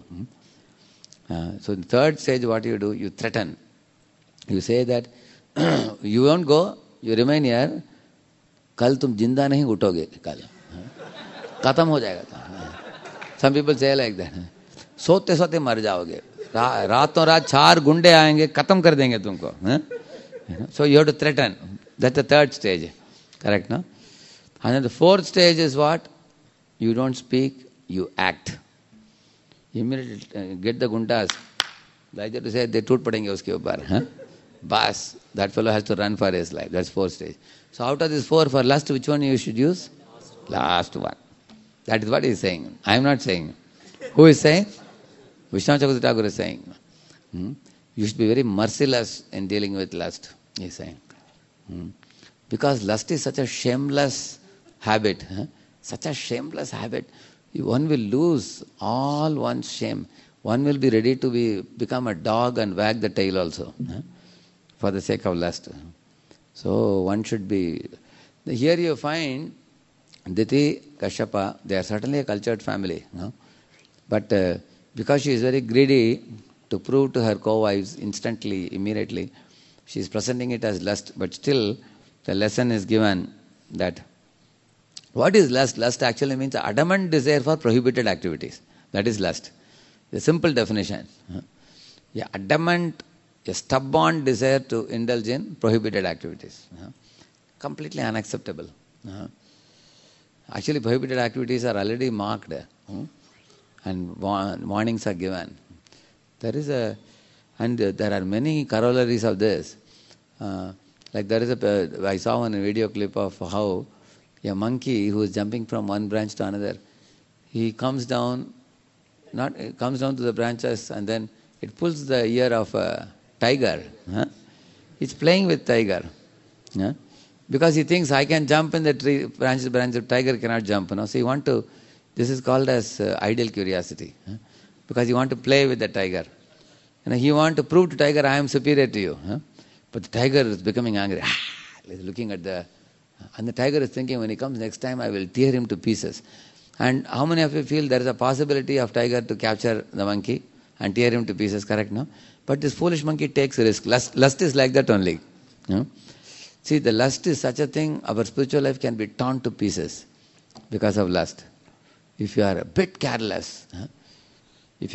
So in the third stage, what you do? You threaten. You say that you won't go, you remain here. कल तुम जिंदा नहीं उठोगे कल. खत्म हो जाएगा. Some people say like that. सोते सोते मर जाओगे. रातों रात 4 गुंडे आएंगे, खत्म कर देंगे तुमको. So you have to threaten. That's the third stage. Correct, no? And then the fourth stage is what? You don't speak, you act. Immediately get the gundas. Like that to say, they toot padenge uske upar. Bas, that fellow has to run for his life. That's fourth stage. So out of these 4, for lust, which one you should use? Last one. That is what he is saying. I am not saying. Who is saying? Vishnu Chakravarti Thakur is saying. You should be very merciless in dealing with lust, he is saying. Because lust is such a shameless habit. Such a shameless habit. One will lose all one's shame. One will be ready to become a dog and wag the tail also. For the sake of lust. So one should be... Here you find Diti, Kashyapa, they are certainly a cultured family. But because she is very greedy to prove to her co-wives instantly, immediately, she is presenting it as lust. But still, the lesson is given that what is lust? Lust actually means adamant desire for prohibited activities. That is lust. The simple definition. A stubborn desire to indulge in prohibited activities. Completely unacceptable. Actually, prohibited activities are already marked and warnings are given. There are many corollaries of this. Like I saw one video clip of how a monkey who is jumping from one branch to another, he comes down to the branches and then it pulls the ear of a tiger. He's playing with tiger. Because he thinks I can jump in the tree branch, the tiger cannot jump. So this is called as ideal curiosity. Because you want to play with the tiger. He want to prove to tiger, I am superior to you. But the tiger is becoming angry. He's looking at and the tiger is thinking, when he comes next time, I will tear him to pieces. And how many of you feel there is a possibility of tiger to capture the monkey and tear him to pieces, correct, no? But this foolish monkey takes risk. Lust is like that only. See, the lust is such a thing, our spiritual life can be torn to pieces because of lust. If you are a bit careless, you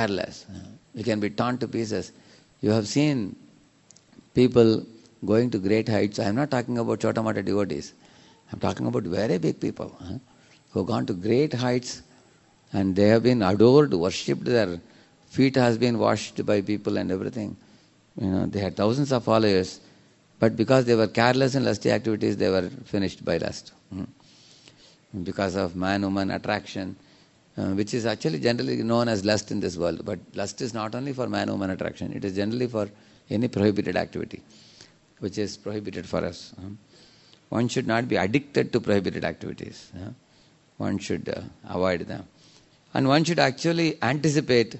can be torn to pieces. You have seen people going to great heights. I am not talking about Chota-Mata devotees. I am talking about very big people who have gone to great heights and they have been adored, worshipped. Their feet has been washed by people and everything. They had thousands of followers, but because they were careless in lusty activities, they were finished by lust. Because of man-woman attraction, which is actually generally known as lust in this world. But lust is not only for man-woman attraction, it is generally for any prohibited activity, which is prohibited for us. One should not be addicted to prohibited activities. One should avoid them. And one should actually anticipate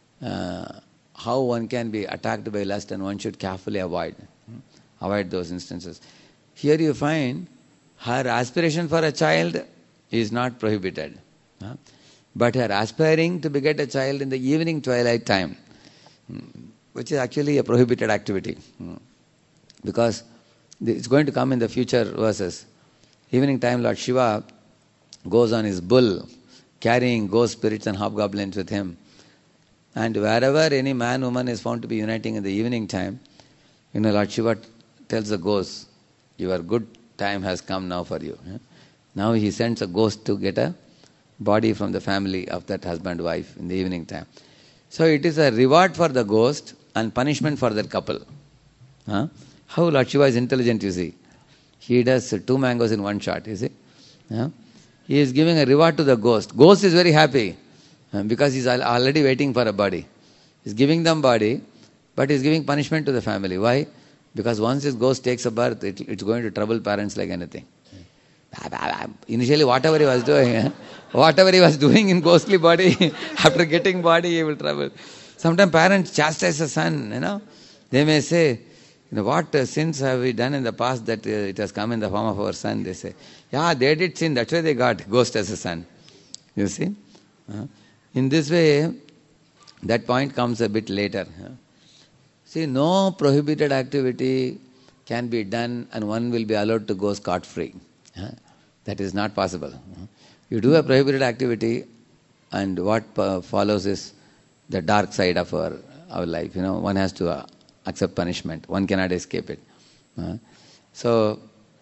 how one can be attacked by lust, and one should carefully avoid those instances. Here you find her aspiration for a child is not prohibited. but are aspiring to beget a child in the evening twilight time, which is actually a prohibited activity. Because it's going to come in the future verses. Evening time, Lord Shiva goes on his bull, carrying ghost spirits and hobgoblins with him. And wherever any man, woman is found to be uniting in the evening time, Lord Shiva tells the ghost, your good time has come now for you. Now he sends a ghost to get a body from the family of that husband, wife in the evening time. So it is a reward for the ghost and punishment for that couple. How Lord Shiva is intelligent, you see. He does 2 mangoes in one shot, you see. He is giving a reward to the ghost. Ghost is very happy because he is already waiting for a body. He is giving them body, but he is giving punishment to the family. Why? Because once his ghost takes a birth, it's going to trouble parents like anything. Initially, whatever he was doing in ghostly body, after getting body, he will trouble. Sometimes parents chastise a son, They may say, what sins have we done in the past that it has come in the form of our son? They say, yeah, they did sin, that's why they got ghost as a son. You see? In this way, that point comes a bit later. See, no prohibited activity can be done and one will be allowed to go scot-free. That is not possible. You do a prohibited activity and what follows is the dark side of our life. One has to accept punishment. One cannot escape it. So,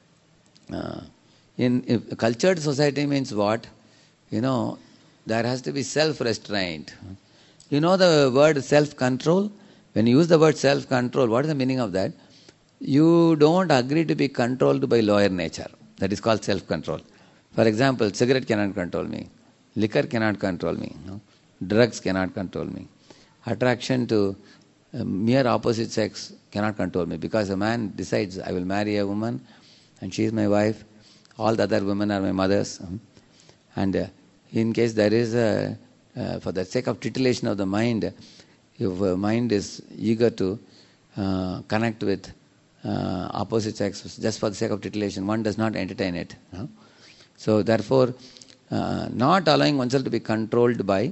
in a cultured society means what? There has to be self-restraint. The word self-control? When you use the word self-control, what is the meaning of that? You don't agree to be controlled by lower nature. That is called self-control. For example, cigarette cannot control me. Liquor cannot control me. Drugs cannot control me. Attraction to mere opposite sex cannot control me. Because a man decides, I will marry a woman and she is my wife. All the other women are my mothers. And in case there is for the sake of titillation of the mind, if mind is eager to connect with opposite sex, just for the sake of titillation, one does not entertain it. So therefore, not allowing oneself to be controlled by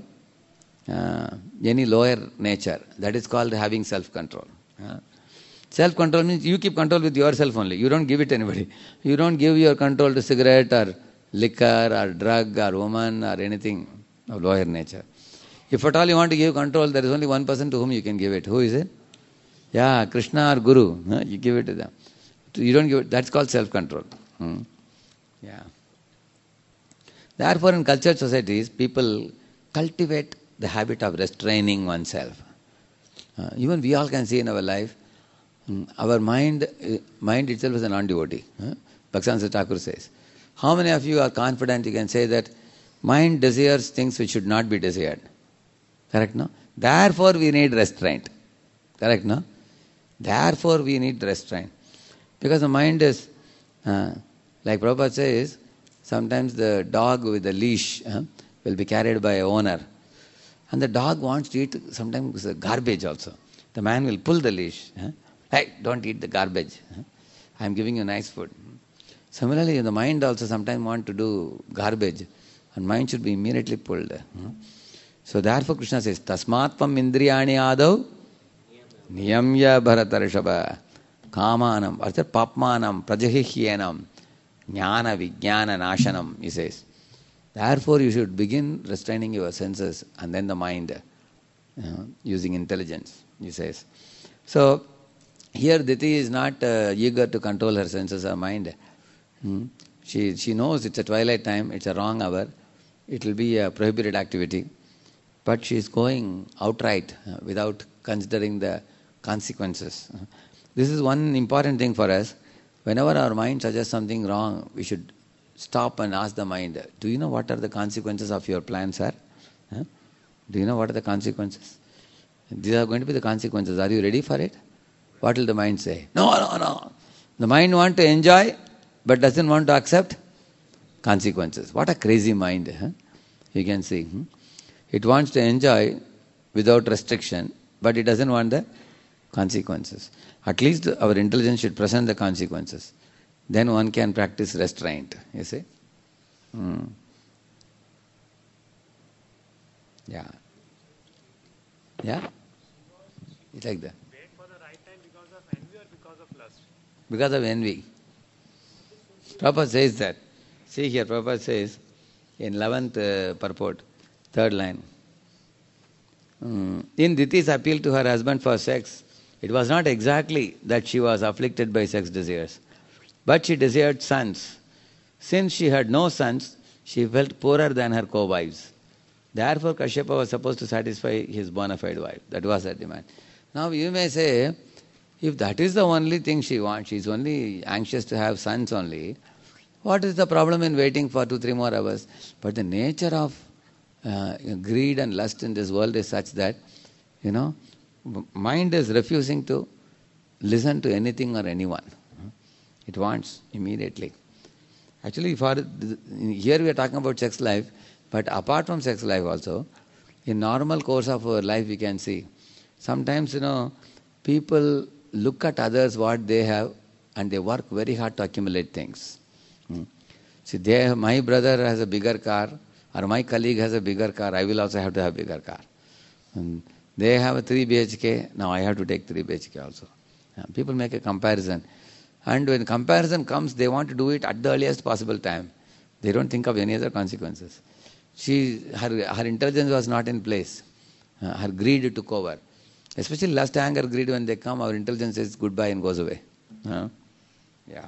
any lower nature, that is called having self-control. Self-control means you keep control with yourself only. You don't give it to anybody. You don't give your control to cigarette or liquor or drug or woman or anything of lower nature. If at all you want to give control, there is only one person to whom you can give it. Who is it? Yeah, Krishna or Guru. You give it to them. You don't give it. That's called self-control. Yeah. Therefore, in cultured societies, people cultivate the habit of restraining oneself. Even we all can see in our life, our mind itself is a non-devotee. Bhaktivedanta Thakur says. How many of you are confident you can say that mind desires things which should not be desired? Correct, no? Therefore, we need restraint. Correct, no? Therefore, we need restraint. Because the mind is, like Prabhupada says, sometimes the dog with the leash will be carried by an owner. And the dog wants to eat sometimes garbage also. The man will pull the leash. Hey, don't eat the garbage. I am giving you nice food. Similarly, the mind also sometimes wants to do garbage. And mind should be immediately pulled. So therefore Krishna says, Tasmatvam indriyani adav niyamya bharatarshava kamanam arthat papmanam prajahihyenam jnana vijnana nashanam, he says. Therefore you should begin restraining your senses and then the mind using intelligence, he says. So here Diti is not eager to control her senses or mind. She knows it's a twilight time, it's a wrong hour, it will be a prohibited activity. But she is going outright without considering the consequences. This is one important thing for us. Whenever our mind suggests something wrong, we should stop and ask the mind, do you know what are the consequences of your plans, sir? Do you know what are the consequences? These are going to be the consequences. Are you ready for it? What will the mind say? No. The mind wants to enjoy, but doesn't want to accept consequences. What a crazy mind. You can see. It wants to enjoy without restriction, but it doesn't want the consequences. At least our intelligence should present the consequences. Then one can practice restraint, you see. Yeah. Yeah? It's like that. Wait for the right time because of envy or because of lust? Because of envy. Prabhupada says that. See here, Prabhupada says in 11th purport, 3rd line. In Diti's appeal to her husband for sex, it was not exactly that she was afflicted by sex desires, but she desired sons. Since she had no sons, she felt poorer than her co-wives. Therefore, Kashyapa was supposed to satisfy his bona fide wife. That was her demand. Now, you may say, if that is the only thing she wants, she is only anxious to have sons only, what is the problem in waiting for 2-3 more hours? But the nature of greed and lust in this world is such that, mind is refusing to listen to anything or anyone. It wants immediately. Actually, here we are talking about sex life, but apart from sex life also, in normal course of our life we can see, sometimes, people look at others what they have and they work very hard to accumulate things. See, my brother has a bigger car or my colleague has a bigger car, I will also have to have a bigger car. And they have a 3 BHK, now I have to take 3 BHK also. People make a comparison. And when comparison comes, they want to do it at the earliest possible time. They don't think of any other consequences. Her intelligence was not in place. Her greed took over. Especially lust, anger, greed, when they come, our intelligence says goodbye and goes away. Yeah.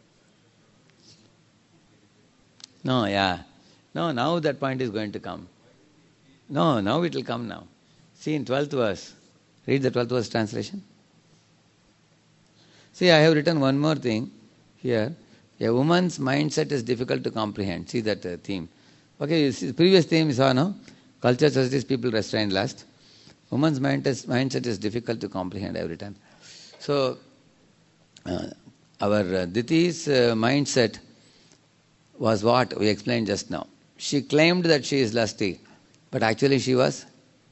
No, now that point is going to come. No, now it will come now. See in 12th verse. Read the 12th verse translation. See, I have written one more thing here. A woman's mindset is difficult to comprehend. See that theme. Okay, you see, previous theme you saw, no? Culture, societies, people restrain lust. Woman's mindset is difficult to comprehend every time. So, our Diti's mindset was what we explained just now. She claimed that she is lusty, but actually she was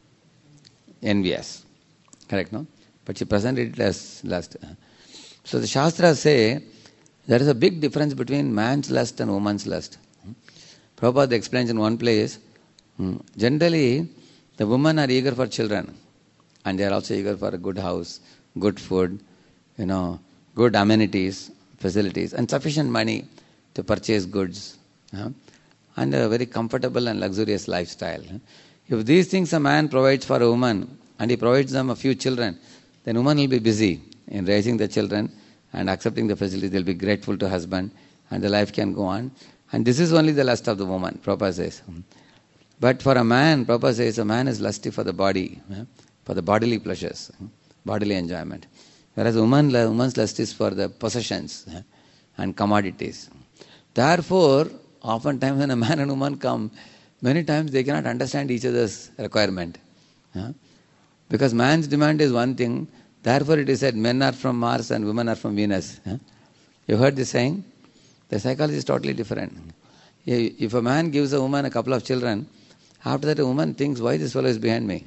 envious. Correct, no? But she presented it as lust. So the Shastras say there is a big difference between man's lust and woman's lust. Prabhupada explains in one place, generally the women are eager for children and they are also eager for a good house, good food, good amenities, facilities and sufficient money to purchase goods and a very comfortable and luxurious lifestyle. If these things a man provides for a woman and he provides them a few children, then woman will be busy in raising the children and accepting the facilities. They will be grateful to husband and the life can go on. And this is only the lust of the woman, Prabhupada says. But for a man, Prabhupada says, a man is lusty for the body, for the bodily pleasures, bodily enjoyment. Whereas woman's lust is for the possessions and commodities. Therefore, oftentimes when a man and woman come, many times they cannot understand each other's requirement. Because man's demand is one thing, therefore it is said men are from Mars and women are from Venus. You heard this saying? The psychology is totally different. If a man gives a woman a couple of children, after that a woman thinks, why this fellow is behind me?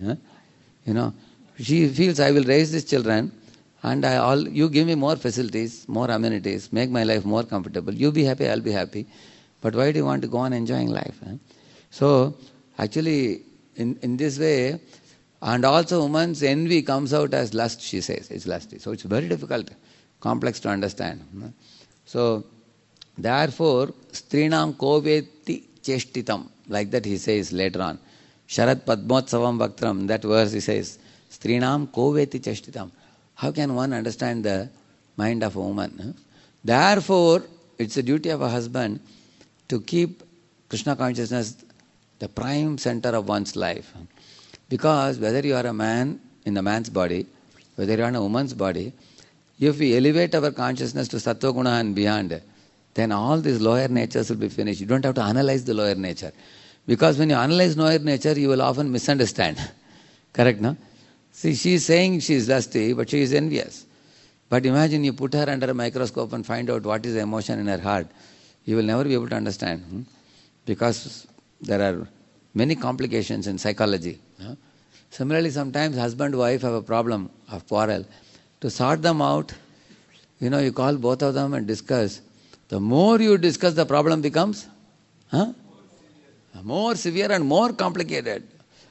She feels, I will raise these children and you give me more facilities, more amenities, make my life more comfortable. You be happy, I'll be happy. But why do you want to go on enjoying life? So, actually, in this way, and also woman's envy comes out as lust, she says. It's lusty. So, it's very difficult, complex to understand. So, therefore, Strinam Koveti Cheshtitam, like that he says later on. Sharat Padmotsavam Bhaktram, that verse he says, Strinam Koveti Cheshtitam. How can one understand the mind of a woman? Therefore, it's the duty of a husband to keep Krishna consciousness the prime center of one's life. Because whether you are a man in a man's body, whether you are in a woman's body, if we elevate our consciousness to Sattva Guna and beyond, then all these lower natures will be finished. You don't have to analyze the lower nature. Because when you analyze lower nature, you will often misunderstand. Correct, no? See, she is saying she is lusty, but she is envious. But imagine you put her under a microscope and find out what is the emotion in her heart. You will never be able to understand. Because there are many complications in psychology. Similarly, sometimes husband and wife have a problem of quarrel. To sort them out, you call both of them and discuss. The more you discuss, the problem becomes more severe and more complicated.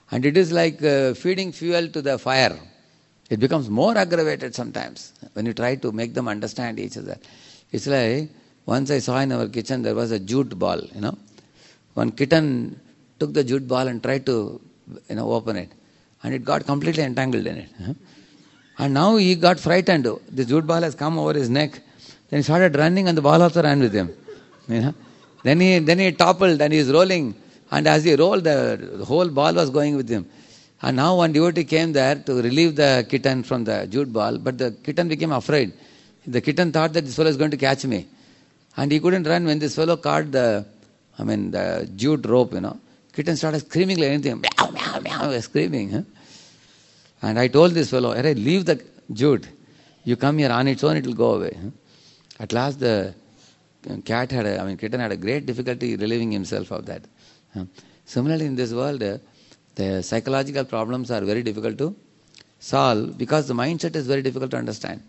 And it is like feeding fuel to the fire. It becomes more aggravated sometimes when you try to make them understand each other. It's like, once I saw in our kitchen there was a jute ball, One kitten took the jute ball and tried to, open it. And it got completely entangled in it. And now he got frightened. The jute ball has come over his neck. Then he started running and the ball also ran with him. Then he toppled and he is rolling. And as he rolled, the whole ball was going with him. And now one devotee came there to relieve the kitten from the jute ball, but the kitten became afraid. The kitten thought that this fellow is going to catch me. And he couldn't run when this fellow caught the jute rope, Kitten started screaming like anything. Meow, meow, meow, screaming. And I told this fellow, "Hey, leave the jute. You come here on its own, it will go away." At last the kitten had a great difficulty relieving himself of that. Similarly, in this world, the psychological problems are very difficult to solve because the mindset is very difficult to understand.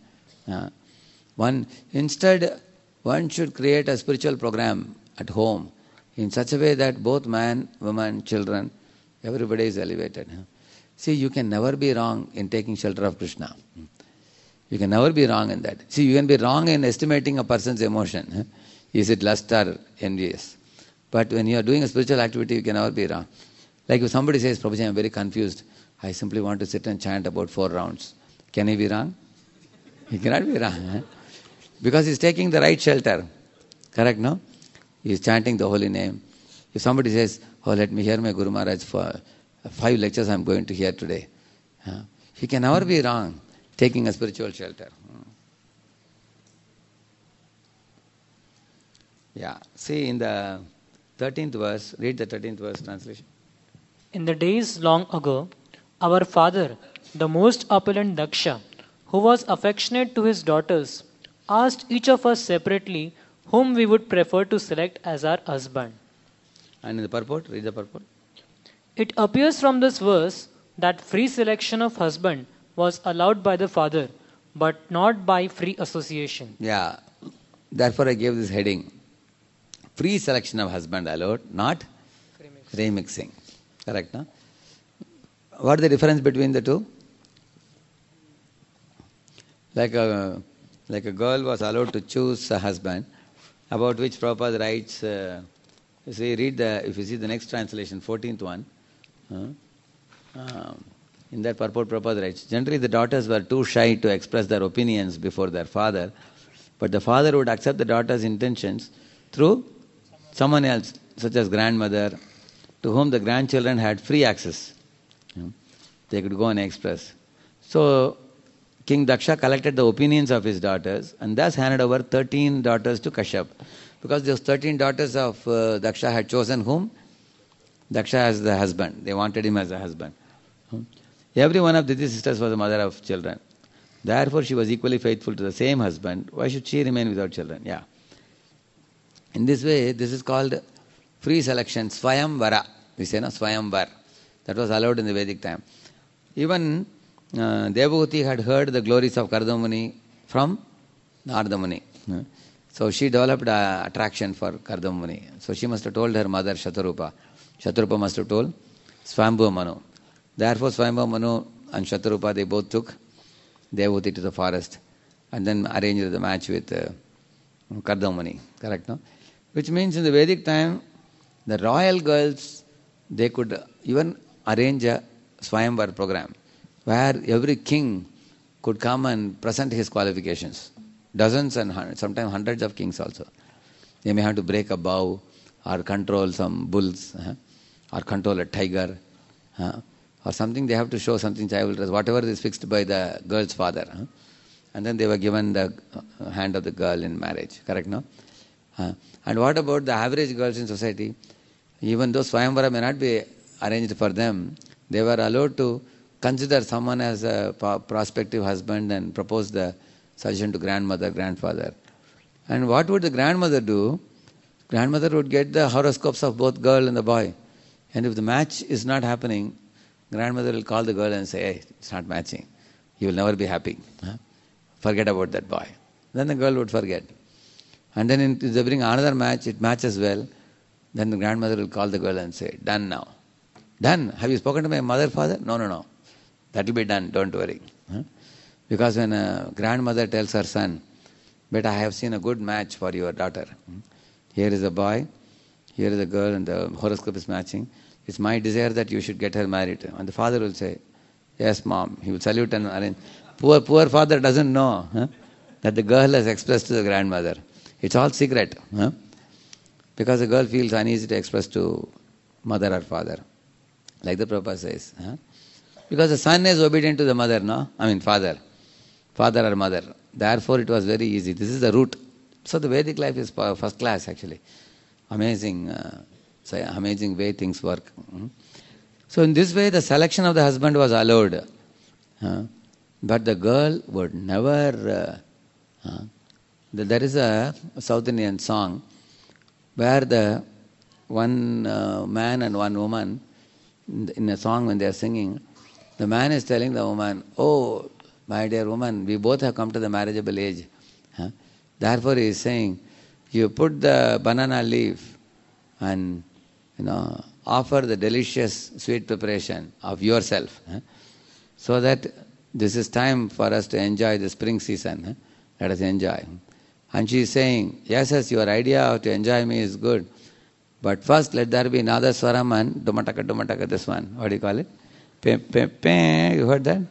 Instead, one should create a spiritual program at home in such a way that both man, woman, children, everybody is elevated. See, you can never be wrong in taking shelter of Krishna. You can never be wrong in that. See, you can be wrong in estimating a person's emotion. Is it lust or envious? But when you are doing a spiritual activity, you can never be wrong. Like if somebody says, "Prabhuji, I am very confused. I simply want to sit and chant about 4 rounds." Can he be wrong? He cannot be wrong. Because he is taking the right shelter. Correct, no? He is chanting the holy name. If somebody says, "Oh, let me hear my Guru Maharaj for 5 lectures I am going to hear today." He can never be wrong taking a spiritual shelter. Yeah. See in the 13th verse, read the 13th verse translation. In the days long ago, our father, the most opulent Daksha, who was affectionate to his daughters, asked each of us separately whom we would prefer to select as our husband. And in the purport, read the purport. It appears from this verse that free selection of husband was allowed by the father, but not by free association. Yeah. Therefore I gave this heading. Free selection of husband allowed, not free mixing. Correct, no? What is the difference between the two? Like a girl was allowed to choose a husband, about which Prabhupada writes, if you see the next translation, 14th one, in that purport Prabhupada writes, generally the daughters were too shy to express their opinions before their father, but the father would accept the daughter's intentions through someone else, such as grandmother, to whom the grandchildren had free access. They could go and express. So King Daksha collected the opinions of his daughters and thus handed over 13 daughters to Kashyap. Because those 13 daughters of Daksha had chosen whom? Daksha as the husband. They wanted him as a husband. Every one of Diti's sisters was a mother of children. Therefore she was equally faithful to the same husband. Why should she remain without children? Yeah. In this way, this is called free selection, Swayamvara. We say, no, Swayamvar. That was allowed in the Vedic time. Even Devahuti had heard the glories of Kardamuni from Narada Muni. So she developed an attraction for Kardamuni. So she must have told her mother Shatarupa. Shatarupa must have told Swayambhuva Manu. Therefore Swayambhuva Manu and Shatarupa, they both took Devahuti to the forest and then arranged the match with Kardamuni. Correct, no? Which means in the Vedic time, the royal girls, they could even arrange a Swayamvar program where every king could come and present his qualifications. Dozens and sometimes hundreds of kings also. They may have to break a bow or control some bulls or control a tiger or something. They have to show something chivalrous, whatever is fixed by the girl's father. And then they were given the hand of the girl in marriage. Correct, no? And what about the average girls in society? Even though Swayamvara may not be arranged for them, they were allowed to consider someone as a prospective husband and propose the suggestion to grandmother, grandfather. And what would the grandmother do? Grandmother would get the horoscopes of both girl and the boy. And if the match is not happening, grandmother will call the girl and say, "Hey, it's not matching. You will never be happy. Forget about that boy." Then the girl would forget. And then if they bring another match, it matches well, then the grandmother will call the girl and say, "Done now. Done. Have you spoken to my mother, father? No. That will be done, don't worry. Because when a grandmother tells her son, but I have seen a good match for your daughter. Here is a boy, here is a girl, and the horoscope is matching. It's my desire that you should get her married. And the father will say, yes, mom. He will salute and arrange. Poor father doesn't know that the girl has expressed to the grandmother. It's all secret. Because the girl feels uneasy to express to mother or father. Like the Prabhupada says. Because the son is obedient to the mother, no? Father. Father or mother. Therefore it was very easy. This is the root. So the Vedic life is first class actually. Amazing way things work. So in this way the selection of the husband was allowed. But the girl would never... there is a South Indian song where the one man and one woman, in a song when they are singing, the man is telling the woman, oh, my dear woman, we both have come to the marriageable age. Therefore he is saying, you put the banana leaf and offer the delicious sweet preparation of yourself, so that this is time for us to enjoy the spring season. Let us enjoy. And she is saying, yes, your idea to enjoy me is good, but first let there be Nadaswaram and Dumataka, this one. What do you call it? You heard that?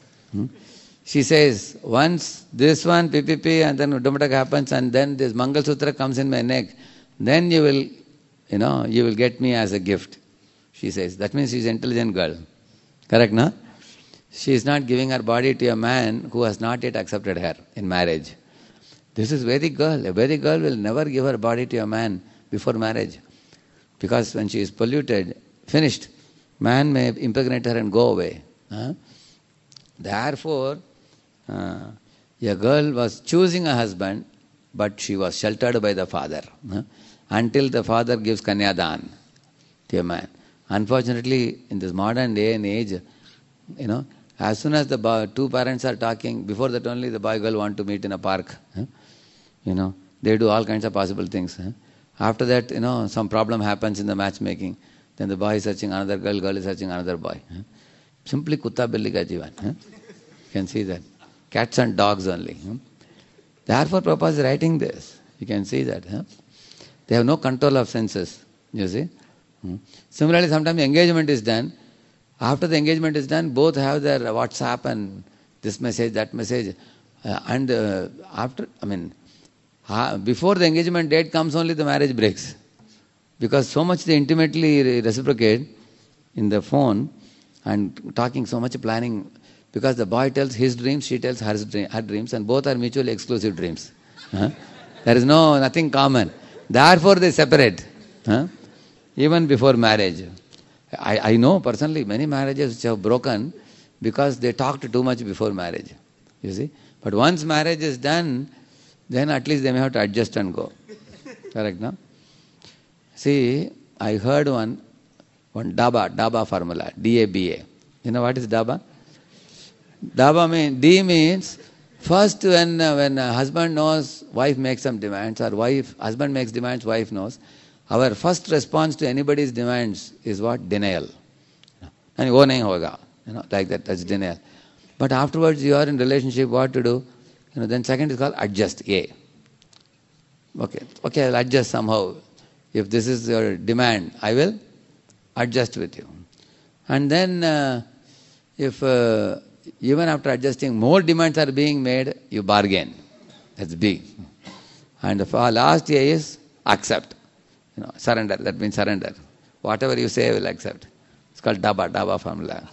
She says, once this one, PPP, and then Dumataka happens, and then this Mangal Sutra comes in my neck, then you will get me as a gift. She says, that means she's an intelligent girl. Correct, no? She is not giving her body to a man who has not yet accepted her in marriage. This is Vedic girl. A Vedic girl will never give her body to a man before marriage. Because when she is polluted, finished, man may impregnate her and go away. Therefore, a girl was choosing a husband, but she was sheltered by the father until the father gives kanyadan to a man. Unfortunately, in this modern day and age, as soon as the two parents are talking, before that only the boy girl want to meet in a park. They do all kinds of possible things. After that, some problem happens in the matchmaking. Then the boy is searching another girl, girl is searching another boy. Simply kutta billi ka jivan. You can see that. Cats and dogs only. Therefore, Prabhupada is writing this. You can see that. They have no control of senses. You see. Similarly, sometimes engagement is done. After the engagement is done, both have their WhatsApp and this message, that message. Before the engagement date comes, only the marriage breaks. Because so much they intimately reciprocate in the phone and talking so much planning. Because the boy tells his dreams, she tells her dreams, and both are mutually exclusive dreams. There is nothing common. Therefore they separate. Even before marriage. I know personally many marriages which have broken because they talked too much before marriage. You see. But once marriage is done, then at least they may have to adjust and go. Correct, no? See, I heard one DABA formula, DABA. You know what is DABA? DABA means first when a husband knows, wife makes some demands, or husband makes demands, wife knows. Our first response to anybody's demands is what? Denial. And wo nahi hoga. Like that, that's denial. But afterwards you are in relationship, what to do? Then second is called adjust, A. Okay, I'll adjust somehow. If this is your demand, I will adjust with you. And then if even after adjusting, more demands are being made, you bargain. That's B. And the last A is accept. Surrender. That means surrender. Whatever you say, I will accept. It's called DABA formula.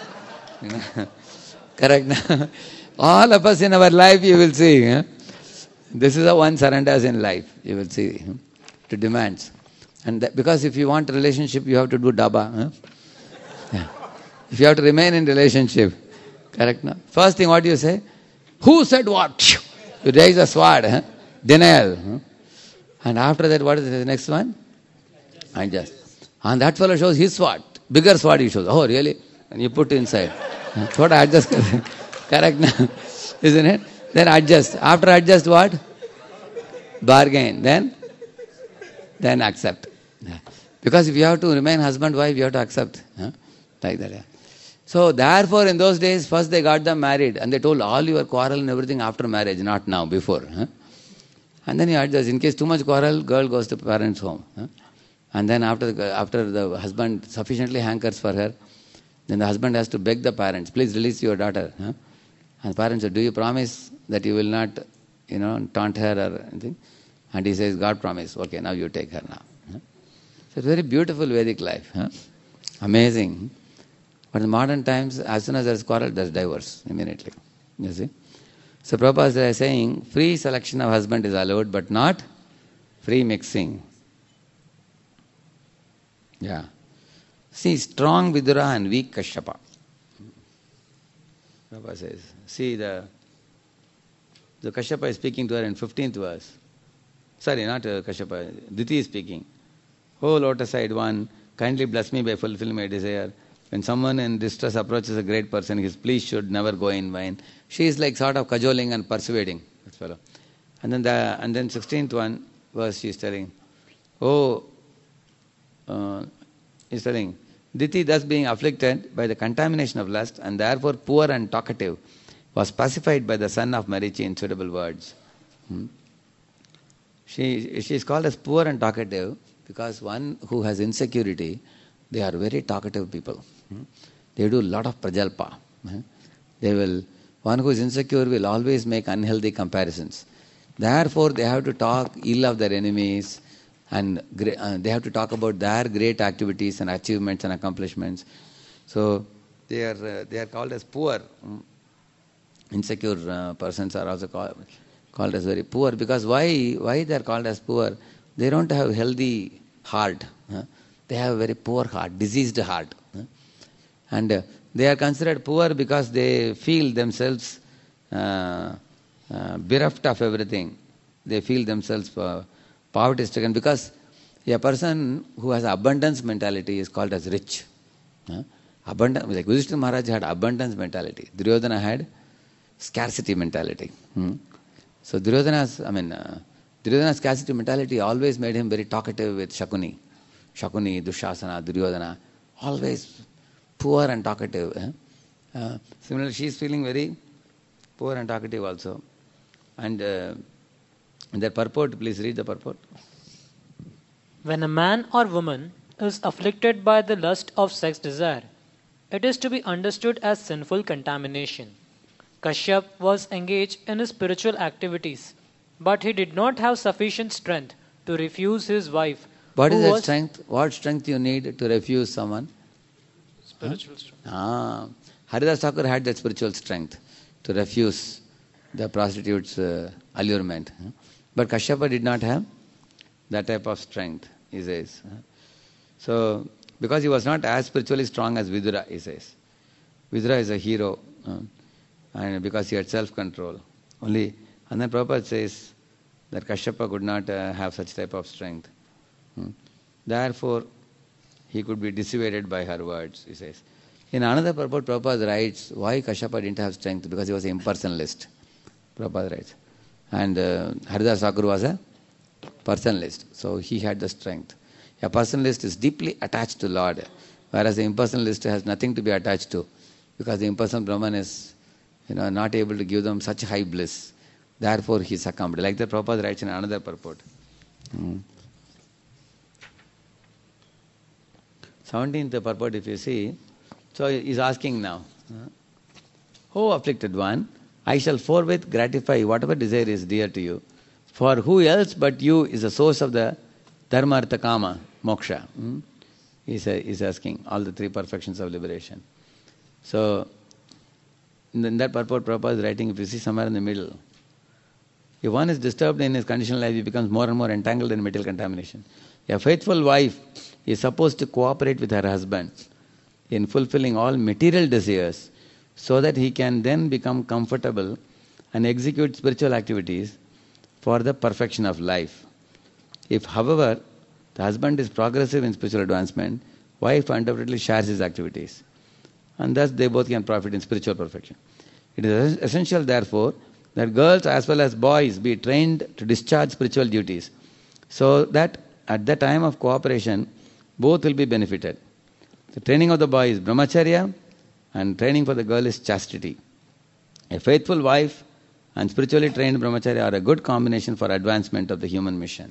Correct? All of us in our life, you will see. This is how one surrenders in life. You will see. To demands. And because if you want a relationship, you have to do DABA. Yeah. If you have to remain in relationship. Correct? No? First thing, what do you say? Who said what? You raise a sword. Denial. And after that, what is the next one? Adjust. And that fellow shows his sword. Bigger sword he shows. Oh, really? And you put inside. What adjust? Correct now. Isn't it? Then adjust. After adjust, what? Bargain. Then accept. Because if you have to remain husband-wife, you have to accept. Like that. Yeah. So therefore, in those days, first they got them married and they told all your quarrel and everything after marriage, not now, before. And then you adjust. In case too much quarrel, girl goes to parents' home. And then after the husband sufficiently hankers for her, then the husband has to beg the parents, please release your daughter. And the parents say, do you promise that you will not, taunt her or anything? And he says, God promise. Okay, now you take her now. So it's very beautiful Vedic life. Amazing. But in modern times, as soon as there is quarrel, there is divorce immediately. You see? So Prabhupada is saying, free selection of husband is allowed, but not free mixing. Yeah. See, strong Vidura and weak Kashyapa. Prabhupada says, see the Kashyapa is speaking to her in 15th verse. Sorry, not Kashyapa, Diti is speaking. Oh lotus-eyed one, kindly bless me by fulfilling my desire. When someone in distress approaches a great person, his pleas should never go in vain. She is like sort of cajoling and persuading this fellow. And then 16th one verse she is telling, he's telling, Diti thus being afflicted by the contamination of lust and therefore poor and talkative, was pacified by the son of Marichi in suitable words. She is called as poor and talkative because one who has insecurity, they are very talkative people. They do a lot of prajalpa. One who is insecure will always make unhealthy comparisons. Therefore, they have to talk ill of their enemies and they have to talk about their great activities and achievements and accomplishments. So, they are called as poor. Insecure persons are also called as very poor because why they are called as poor? They don't have healthy heart. They have a very poor heart, diseased heart. And they are considered poor because they feel themselves bereft of everything. They feel themselves poverty-stricken because a person who has abundance mentality is called as rich. Abundance, like Yudhishthira Maharaj had abundance mentality. Duryodhana had scarcity mentality. So Duryodhana's scarcity mentality always made him very talkative with Shakuni, Dushasana, Duryodhana, always poor and talkative. Similarly, she is feeling very poor and talkative also. And their purport, please read the purport. When a man or woman is afflicted by the lust of sex desire, it is to be understood as sinful contamination. Kashyap was engaged in his spiritual activities, but he did not have sufficient strength to refuse his wife. What is that strength? What strength you need to refuse someone? Spiritual strength. Haridas Thakur had that spiritual strength to refuse the prostitute's allurement. But Kashyapa did not have that type of strength, he says. So, because he was not as spiritually strong as Vidura, he says. Vidura is a hero, and because he had self-control. And then Prabhupada says that Kashyapa could not have such type of strength. Therefore, he could be dissuaded by her words, he says. In another purport, Prabhupada writes, why Kashyapa didn't have strength? Because he was an impersonalist. Prabhupada writes. And Haridas Thakur was a personalist. So he had the strength. A personalist is deeply attached to Lord, whereas the impersonalist has nothing to be attached to. Because the impersonal Brahman is not able to give them such high bliss. Therefore he succumbed. Like that Prabhupada writes in another purport. 17th purport, if you see, so he is asking now, O afflicted one, I shall forthwith gratify whatever desire is dear to you. For who else but you is the source of the dharma, artha, kama, moksha? He is asking all the three perfections of liberation. So, in that purport, Prabhupada is writing, if you see somewhere in the middle, if one is disturbed in his conditional life, he becomes more and more entangled in material contamination. A faithful wife is supposed to cooperate with her husband in fulfilling all material desires so that he can then become comfortable and execute spiritual activities for the perfection of life. If, however, the husband is progressive in spiritual advancement, wife undoubtedly shares his activities. And thus they both can profit in spiritual perfection. It is essential, therefore, that girls as well as boys be trained to discharge spiritual duties, so that at the time of cooperation, Both will be benefited. The training of the boy is brahmacharya and training for the girl is chastity. A faithful wife and spiritually trained brahmacharya are a good combination for advancement of the human mission.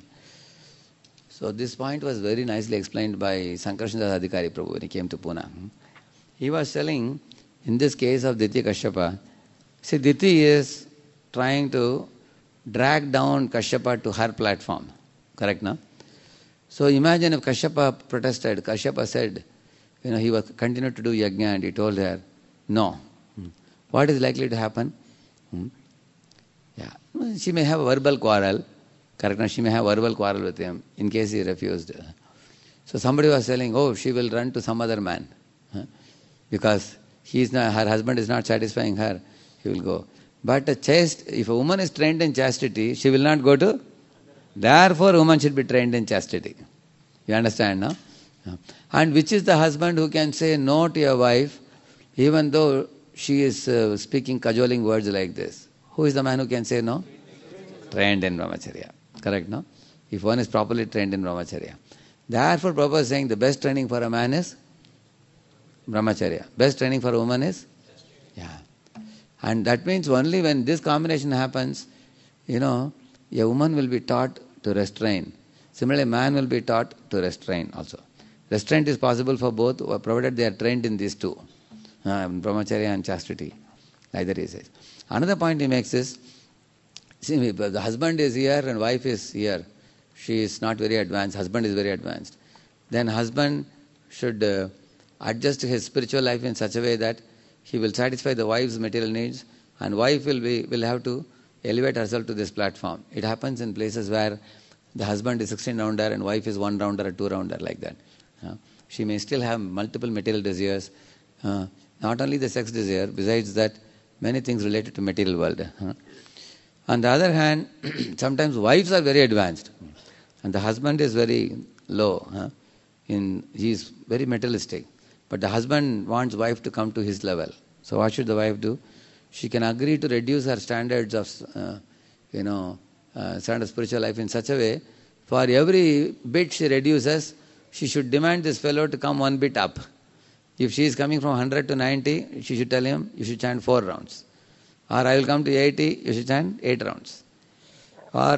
So this point was very nicely explained by Sankarshan Adhikari Prabhu when he came to Pune. He was telling, in this case of Diti Kashyapa, see, Diti is trying to drag down Kashyapa to her platform. Correct, no? So imagine if Kashyapa protested, Kashyapa said, he was continued to do yajna and he told her, no. What is likely to happen? Yeah, she may have a verbal quarrel. Correct, no? She may have a verbal quarrel with him in case he refused. So somebody was telling, oh, she will run to some other man. Because her husband is not satisfying her, he will go. But if a woman is trained in chastity, she will not go to. Therefore, woman should be trained in chastity. You understand, no? And which is the husband who can say no to your wife, even though she is speaking cajoling words like this? Who is the man who can say no? Trained in brahmacharya. Correct, no? If one is properly trained in brahmacharya. Therefore, Prabhupada is saying the best training for a man is brahmacharya. Best training for a woman is? Yeah. And that means only when this combination happens, a woman will be taught to restrain. Similarly, a man will be taught to restrain also. Restraint is possible for both, provided they are trained in these two, brahmacharya and chastity, like that he says. Another point he makes is, see, the husband is here and wife is here. She is not very advanced, husband is very advanced. Then husband should adjust his spiritual life in such a way that he will satisfy the wife's material needs, and wife will have to elevate herself to this platform. It happens in places where the husband is 16-rounder and wife is 1-rounder or 2-rounder, like that. She may still have multiple material desires, not only the sex desire, besides that, many things related to material world. On the other hand, sometimes wives are very advanced and the husband is very low. He is very materialistic. But the husband wants wife to come to his level. So what should the wife do? She can agree to reduce her standards of, standard of spiritual life in such a way, for every bit she reduces, she should demand this fellow to come one bit up. If she is coming from 100 to 90, she should tell him, you should chant 4 rounds. Or I will come to 80, you should chant 8 rounds. Or,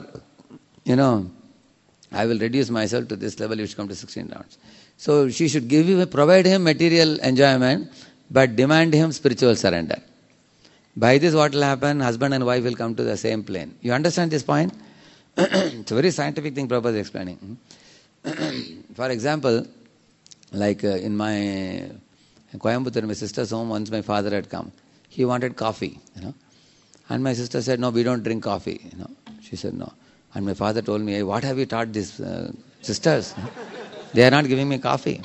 I will reduce myself to this level, you should come to 16 rounds. So she should provide him material enjoyment, but demand him spiritual surrender. By this what will happen? Husband and wife will come to the same plane. You understand this point? It's a very scientific thing Prabhupada is explaining. For example, like in my Coimbatore, my sister's home, once my father had come. He wanted coffee, And my sister said, no, we don't drink coffee, She said, no. And my father told me, hey, what have you taught these sisters? They are not giving me coffee.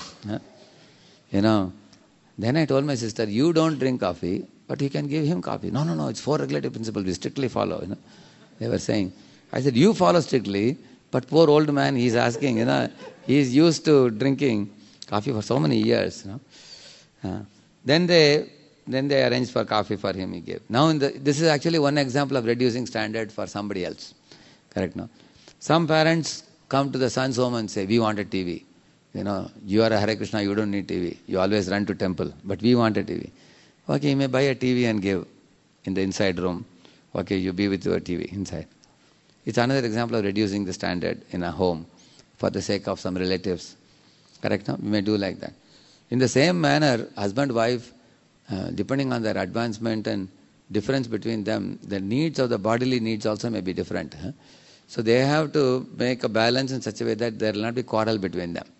Then I told my sister, you don't drink coffee, but you can give him coffee. No, it's 4 regulative principles, we strictly follow. They were saying. I said, you follow strictly, but poor old man, he is asking, he is used to drinking coffee for so many years. Then they arranged for coffee for him, he gave. Now, this is actually one example of reducing standard for somebody else. Correct, no? Some parents come to the son's home and say, we want a TV. You are a Hare Krishna, you don't need TV. You always run to temple, but we want a TV. Okay, you may buy a TV and give in the inside room. Okay, you be with your TV inside. It's another example of reducing the standard in a home for the sake of some relatives. Correct, no? We may do like that. In the same manner, husband, wife, depending on their advancement and difference between them, the needs of the bodily needs also may be different. So they have to make a balance in such a way that there will not be quarrel between them.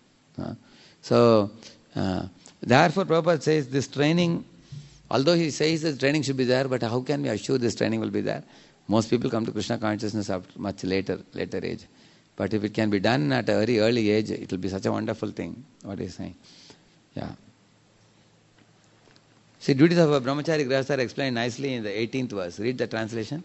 Therefore Prabhupada says this training, although he says this training should be there, but how can we assure this training will be there? Most people come to Krishna consciousness after much later age. But if it can be done at a very early age, it will be such a wonderful thing, what he is saying. Yeah. See, duties of a brahmachari grahastha are explained nicely in the 18th verse. Read the translation.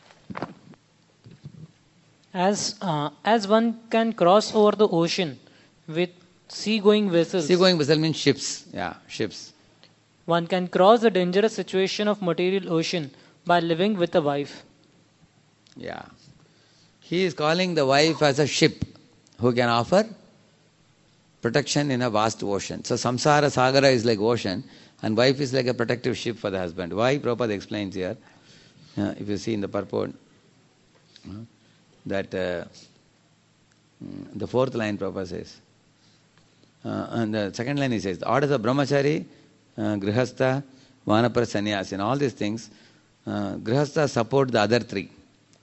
As one can cross over the ocean with sea-going vessels. Sea-going vessel means ships. Yeah, ships. One can cross the dangerous situation of material ocean by living with a wife. Yeah. He is calling the wife as a ship who can offer protection in a vast ocean. So samsara sagara is like ocean, and wife is like a protective ship for the husband. Why? Prabhupada explains here. If you see in the purport, that the fourth line Prabhupada says, and the second line he says, the orders of brahmachari, grihastha, vanapara, sannyasi, and all these things, grihastha support the other three.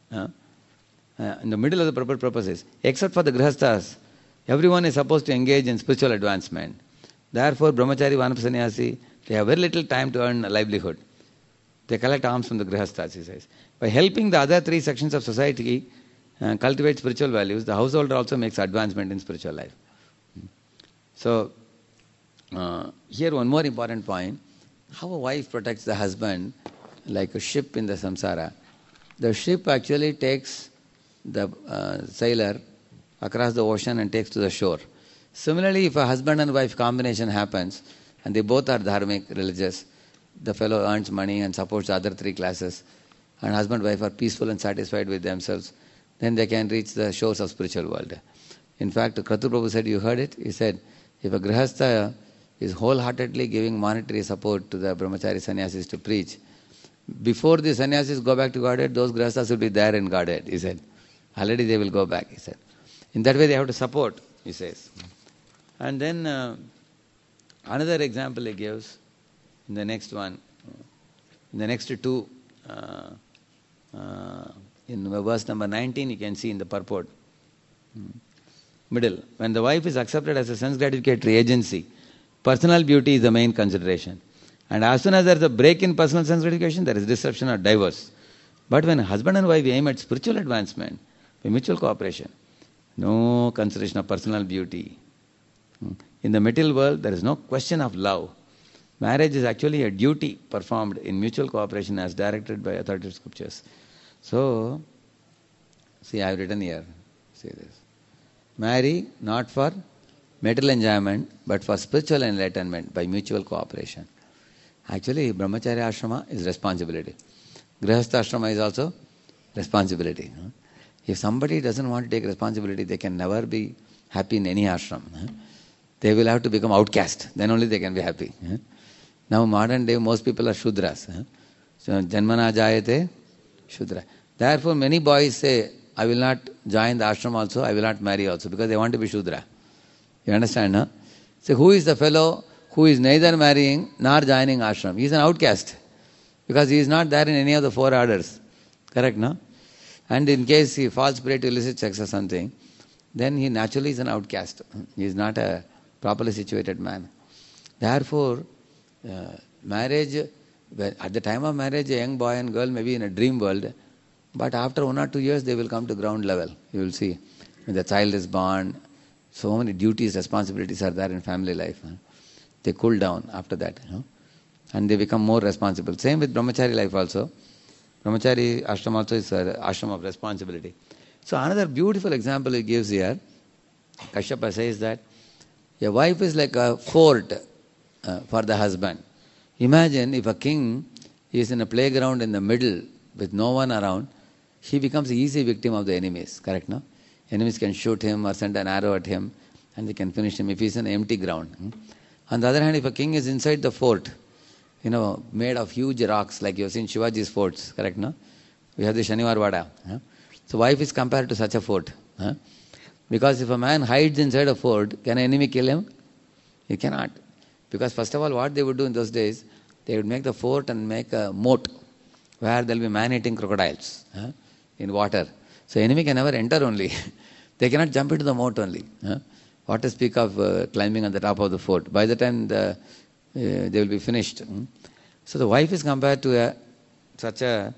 In the middle of the purport, Prabhupada says, except for the grihasthas, everyone is supposed to engage in spiritual advancement. Therefore, brahmachari, vanapara, sannyasi, they have very little time to earn a livelihood. They collect alms from the grihasthas, he says. By helping the other three sections of society cultivate spiritual values, the householder also makes advancement in spiritual life. So, here one more important point, how a wife protects the husband like a ship in the samsara. The ship actually takes the sailor across the ocean and takes to the shore. Similarly, if a husband and wife combination happens, and they both are dharmic, religious, the fellow earns money and supports the other three classes, and husband and wife are peaceful and satisfied with themselves, then they can reach the shores of spiritual world. In fact, Kratu Prabhu said, you heard it? He said, if a grihastha is wholeheartedly giving monetary support to the brahmachari sannyasis to preach, before the sannyasis go back to Godhead, those grihasthas will be there in Godhead, he said. Already they will go back, he said. In that way they have to support, he says. And then another example he gives in the next one, in the next two, in verse number 19 you can see in the purport, middle, when the wife is accepted as a sense gratificatory agency, personal beauty is the main consideration. And as soon as there is a break in personal sense gratification, there is disruption or divorce. But when husband and wife aim at spiritual advancement, by mutual cooperation, no consideration of personal beauty. In the material world, there is no question of love. Marriage is actually a duty performed in mutual cooperation as directed by authoritative scriptures. So, see, I have written here, see this. Marry not for material enjoyment, but for spiritual enlightenment by mutual cooperation. Actually, brahmacharya ashrama is responsibility. Grihastha ashrama is also responsibility. If somebody doesn't want to take responsibility, they can never be happy in any ashram. They will have to become outcast. Then only they can be happy. Now, modern day, most people are Shudras. So, Janmana Jayate Shudra. Therefore, many boys say, I will not join the ashram also, I will not marry also, because they want to be Shudra. You understand, no? So, who is the fellow who is neither marrying nor joining ashram? He is an outcast, because he is not there in any of the four orders. Correct, no? And in case he falls prey to illicit sex or something, then he naturally is an outcast. He is not a properly situated man. Therefore, marriage, at the time of marriage, a young boy and girl may be in a dream world, but after 1 or 2 years, they will come to ground level. You will see, when the child is born, so many duties, responsibilities are there in family life. They cool down after that. And they become more responsible. Same with brahmachari life also. Brahmachari ashram also is an ashram of responsibility. So another beautiful example he gives here, Kashyapa says that a wife is like a fort for the husband. Imagine if a king is in a playground in the middle with no one around, he becomes an easy victim of the enemies, correct, no? Enemies can shoot him or send an arrow at him and they can finish him if he's in an empty ground. On the other hand, if a king is inside the fort, made of huge rocks, like you have seen Shivaji's forts, correct, no? We have the Shaniwar Vada. So wife is compared to such a fort. Because if a man hides inside a fort, can an enemy kill him? He cannot. Because first of all, what they would do in those days, they would make the fort and make a moat where there will be man-eating crocodiles in water. So enemy can never enter only. They cannot jump into the moat only. What to speak of climbing on the top of the fort. By the time they will be finished. So the wife is compared to such a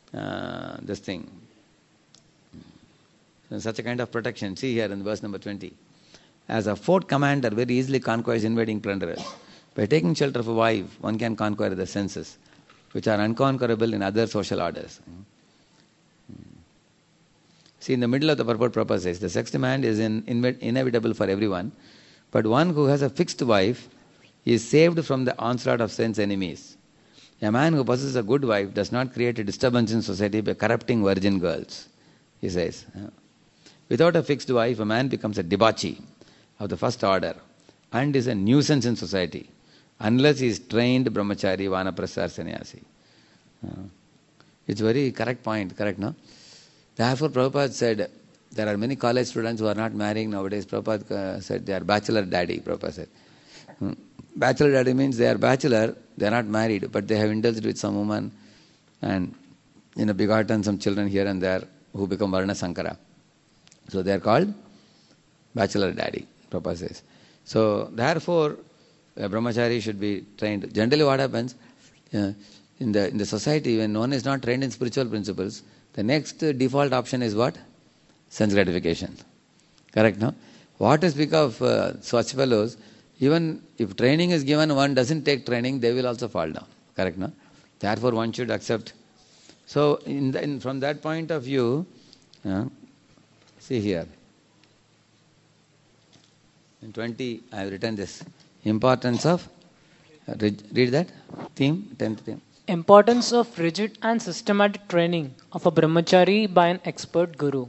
such a kind of protection. See here in verse number 20. As a fort commander very easily conquers invading plunderers. By taking shelter of a wife, one can conquer the senses, which are unconquerable in other social orders. See, in the middle of the purport, Prabhupada says, the sex demand is inevitable for everyone, but one who has a fixed wife is saved from the onslaught of sense enemies. A man who possesses a good wife does not create a disturbance in society by corrupting virgin girls, he says. Without a fixed wife, a man becomes a debauchee of the first order, and is a nuisance in society unless he is trained brahmachari, vanaprastha or sannyasi. It's very correct point, correct, no? Therefore, Prabhupada said, there are many college students who are not marrying nowadays. Prabhupada said they are bachelor daddy, Prabhupada said. Bachelor daddy means they are bachelor, they are not married, but they have indulged with some woman and begotten some children here and there who become Varna Sankara. So they are called bachelor daddy, Prabhupada says. So therefore, a brahmachari should be trained. Generally what happens, in the society, when one is not trained in spiritual principles, the next default option is what? Sense gratification. Correct, no? What to speak of such fellows, even if training is given, one doesn't take training, they will also fall down. Correct, no? Therefore, one should accept. So, from that point of view, see here. In 20, I have written this. Importance of, read that, theme, 10th theme. Importance of rigid and systematic training of a brahmachari by an expert guru.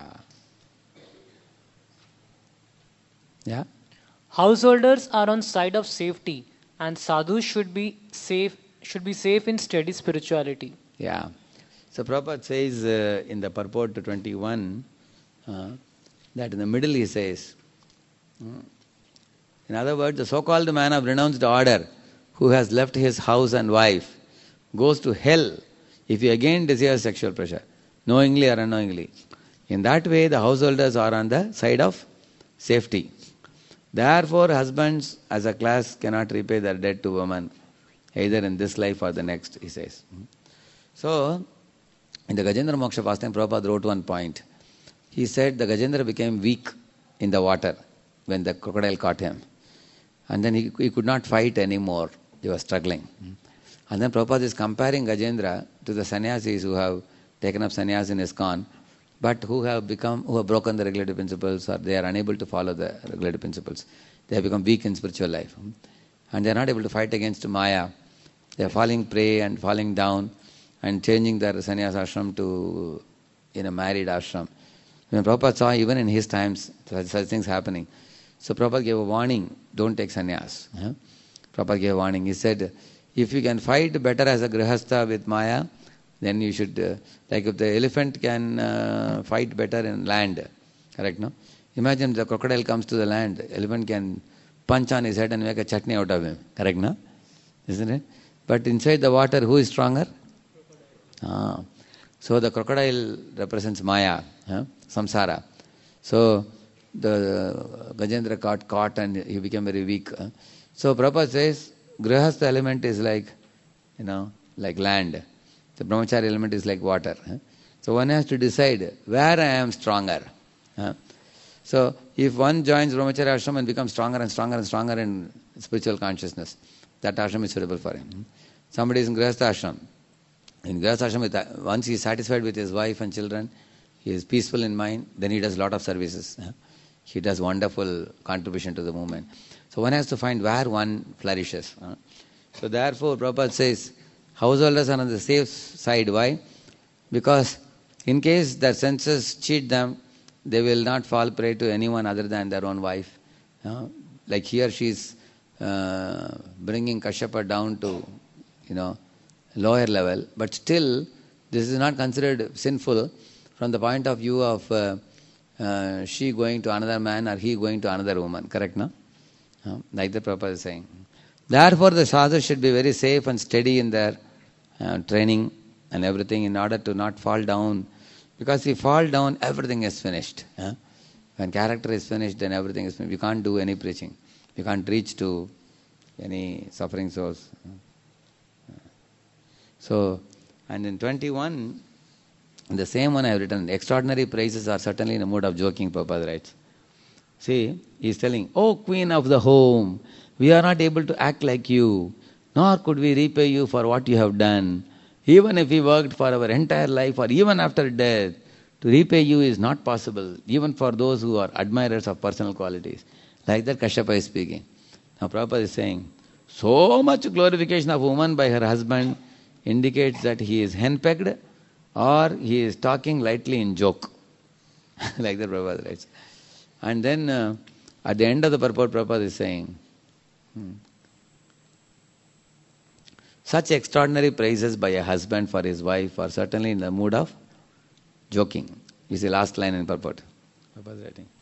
Yeah. Householders are on side of safety, and sadhus should be safe in steady spirituality. Yeah. So Prabhupada says in the purport to 21 that in the middle he says, in other words, the so-called man of renounced order who has left his house and wife goes to hell if he again desires sexual pleasure, knowingly or unknowingly. In that way, the householders are on the side of safety. Therefore, husbands as a class cannot repay their debt to women, either in this life or the next, he says. So, in the Gajendra Moksha pastime, Prabhupada wrote one point. He said the Gajendra became weak in the water when the crocodile caught him. And then he could not fight anymore. He was struggling. And then Prabhupada is comparing Gajendra to the sannyasis who have taken up sannyas in ISKCON, but who have broken the regulative principles, or they are unable to follow the regulative principles. They have become weak in spiritual life. And they are not able to fight against Maya. They are falling prey and falling down and changing their sannyas ashram to married ashram. When Prabhupada saw even in his times such things happening, so Prabhupada gave a warning, don't take sannyas. Prabhupada gave a warning. He said, if you can fight better as a grihastha with Maya, then you should, like if the elephant can fight better in land, correct, no? Imagine the crocodile comes to the land, elephant can punch on his head and make a chutney out of him, correct, no? Isn't it? But inside the water, who is stronger? So the crocodile represents Maya, samsara. So the Gajendra got caught and he became very weak. So Prabhupada says, grihastha element is like, like land. The brahmachari element is like water. So one has to decide where I am stronger. So if one joins brahmachari ashram and becomes stronger and stronger and stronger in spiritual consciousness, that ashram is suitable for him. Somebody is in grihastha ashram. In grihastha ashram, once he is satisfied with his wife and children, he is peaceful in mind, then he does a lot of services. He does wonderful contribution to the movement. So one has to find where one flourishes. So therefore Prabhupada says, householders are on the safe side. Why? Because in case their senses cheat them, they will not fall prey to anyone other than their own wife. Like here she is bringing Kashyapa down to, lower level. But still, this is not considered sinful from the point of view of she going to another man or he going to another woman. Correct, no? Like the Prabhupada is saying. Therefore, the sadhus should be very safe and steady in their training and everything in order to not fall down. Because if fall down, everything is finished. When character is finished, then everything is finished. You can't do any preaching. You can't reach to any suffering souls. So, and in 21, the same one I have written, extraordinary praises are certainly in a mood of joking, Prabhupada writes. See, he is telling, O Queen of the home, we are not able to act like you, nor could we repay you for what you have done. Even if we worked for our entire life or even after death, to repay you is not possible, even for those who are admirers of personal qualities. Like that Kashyapa is speaking. Now Prabhupada is saying, so much glorification of woman by her husband indicates that he is henpecked or he is talking lightly in joke. Like that Prabhupada writes. And then At the end of the purport, Prabhupada is saying, such extraordinary praises by a husband for his wife are certainly in the mood of joking. Is the last line in purport. Prabhupada is writing.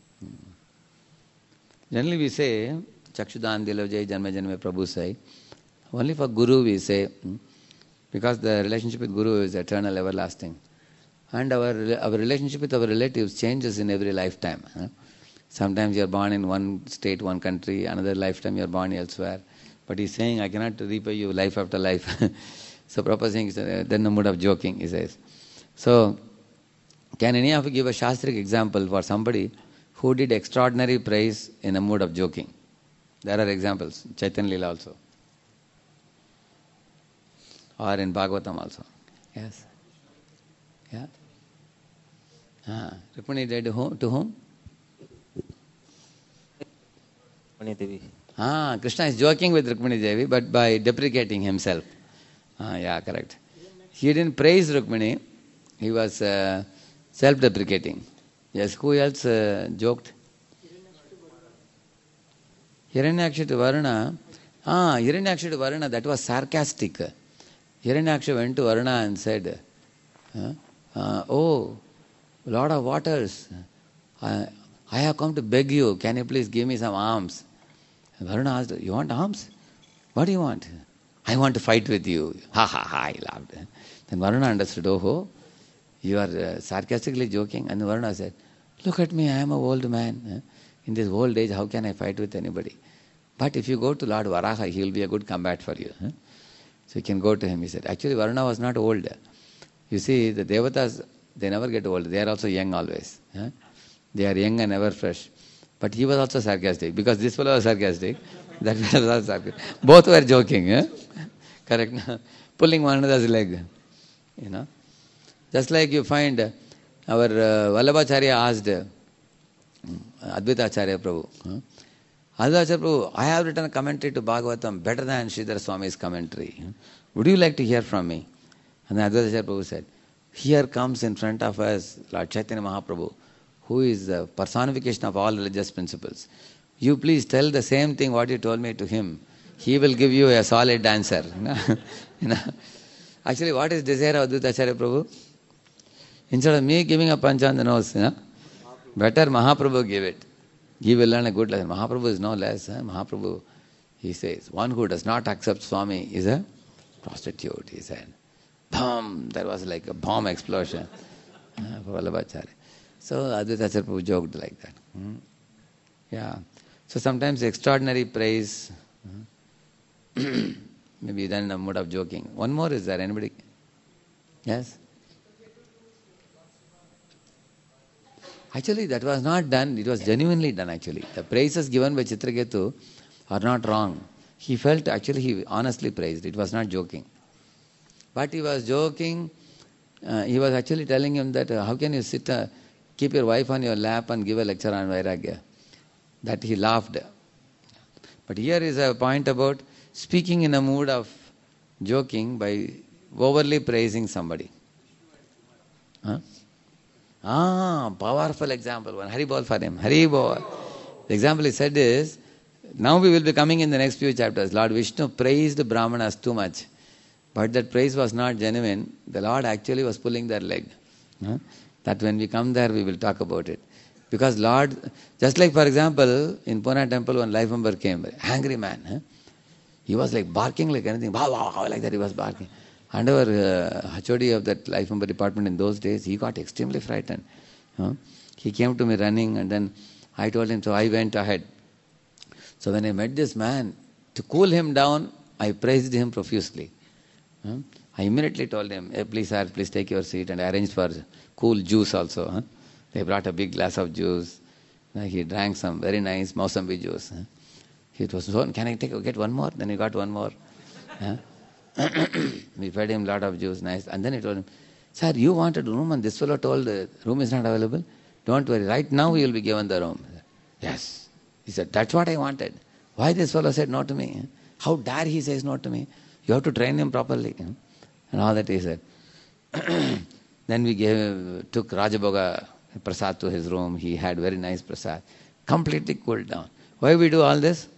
Generally we say, Chakshudan Dilavjay Janma Janme Prabhu say, only for Guru we say, because the relationship with Guru is eternal, everlasting. And our relationship with our relatives changes in every lifetime. Sometimes you are born in one state, one country, another lifetime you are born elsewhere. But he's saying, I cannot repay you life after life. So Prabhupada is saying, then the mood of joking, he says. So, can any of you give a Shastric example for somebody who did extraordinary praise in a mood of joking? There are examples, Chaitanya Lila also. Or in Bhagavatam also. Yes. Yeah. Rukmini did to whom? Rukmini Devi. Krishna is joking with Rukmini Devi, but by deprecating himself. Yeah, correct. He didn't praise Rukmini, he was self-deprecating. Yes, who else joked? Hiranyaksha to Varuna. Hiranyaksha to Varuna, that was sarcastic. Hiranyaksha went to Varuna and said, oh, Lord of Waters, I have come to beg you, can you please give me some alms? And Varuna asked, you want alms? What do you want? I want to fight with you. Ha ha ha, he laughed. Then Varuna understood, oh, you are sarcastically joking. And Varuna said, look at me, I am an old man. In this old age, how can I fight with anybody? But if you go to Lord Varaha, he will be a good combat for you. So you can go to him, he said. Actually, Varuna was not old. You see, the Devatas, they never get old. They are also young always. They are young and ever fresh. But he was also sarcastic. Because this fellow was sarcastic, that fellow was sarcastic. Both were joking. Correct? Pulling one another's leg. You know. Just like you find our Vallabhacharya asked Advaita Acharya Prabhu. Advaita Acharya Prabhu, I have written a commentary to Bhagavatam better than Sridhar Swami's commentary. Would you like to hear from me? And then Advaita Acharya Prabhu said, here comes in front of us Lord Chaitanya Mahaprabhu, who is the personification of all religious principles. You please tell the same thing what you told me to him. He will give you a solid answer. You know. Actually, what is desire of Advaita Acharya Prabhu? Instead of me giving a punch on the nose, better Mahaprabhu give it. He will learn a good lesson. Mahaprabhu is no less. Mahaprabhu, he says, one who does not accept Swami is a prostitute, he said. Boom! There was like a bomb explosion for Vallabhacharya. So Advaita Acharya Prabhu joked like that. Yeah. So sometimes extraordinary praise maybe then in a mood of joking. One more is there? Anybody? Yes? Actually, that was not done. It was genuinely done actually. The praises given by Chitraketu are not wrong. He felt, actually he honestly praised. It was not joking. But he was joking. He was actually telling him that how can you sit, keep your wife on your lap and give a lecture on Vairagya? That he laughed. But here is a point about speaking in a mood of joking by overly praising somebody. Powerful example. One Hari Bol for him. Hari Bol. The example he said is, now we will be coming in the next few chapters. Lord Vishnu praised Brahmanas too much. But that praise was not genuine. The Lord actually was pulling their leg. That when we come there, we will talk about it. Because Lord, just like for example, in Pune temple when Life Member came, angry man. He was like barking like anything. Like that he was barking. And our HOD of that Life Member department in those days, he got extremely frightened. He came to me running and then I told him, so I went ahead. So when I met this man, to cool him down, I praised him profusely. I immediately told him, hey, please sir, please take your seat, and I arranged for cool juice also. They brought a big glass of juice. He drank some very nice Mausambi juice. He was so, can I get one more? Then he got one more. We fed him a lot of juice, nice. And then he told him, sir, you wanted a room and this fellow told the room is not available. Don't worry, right now you will be given the room. Yes. He said, that's what I wanted. Why this fellow said no to me? How dare he says no to me? You have to train him properly. And all that he said. Then we took Rajabhoga prasad to his room. He had very nice prasad. Completely cooled down. Why we do all this?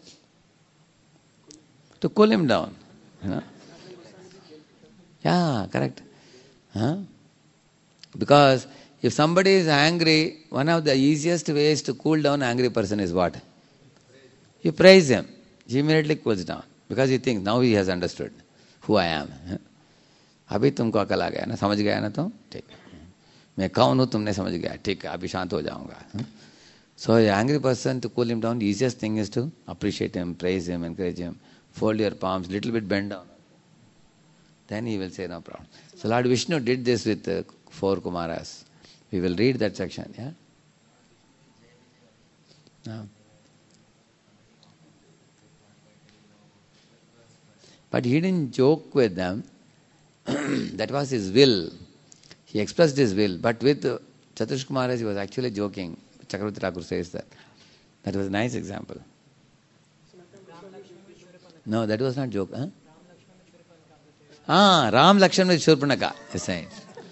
To cool him down. You know? Yeah, correct. Huh? Because if somebody is angry, one of the easiest ways to cool down an angry person is what? You praise him. He immediately cools down. Because he thinks, now he has understood who I am. अभी तुमको अकल आ गया ना, समझ गया ना तुम? ठीक. मैं कौन हूँ तुमने समझ गया. ठीक है, अभी शांत हो जाऊंगा. So an angry person, to cool him down, the easiest thing is to appreciate him, praise him, encourage him. Fold your palms, little bit bend down. Then he will say no problem. So Lord Vishnu did this with 4 Kumaras. We will read that section, yeah? No. But he didn't joke with them. That was his will. He expressed his will. But with Chatush Kumaras, he was actually joking. Chakravarti Thakur says that. That was a nice example. No, that was not joke. Ram Lakshman with Shurpanaka. Yes, right.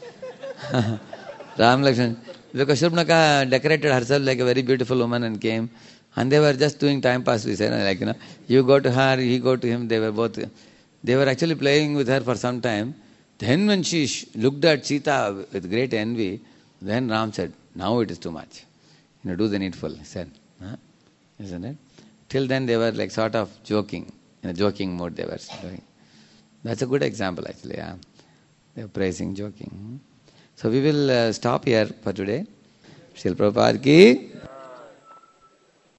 Ram Lakshman. Because Shurpanaka decorated herself like a very beautiful woman and came. And they were just doing time pass. We said, like, you go to her, he go to him. They were actually playing with her for some time. Then when she looked at Sita with great envy, then Ram said, now it is too much. Do the needful, he said. Isn't it? Till then they were like sort of joking. In a joking mode they were doing. That's a good example actually. Yeah. They were praising, joking. So we will stop here for today. Srila Prabhupada ki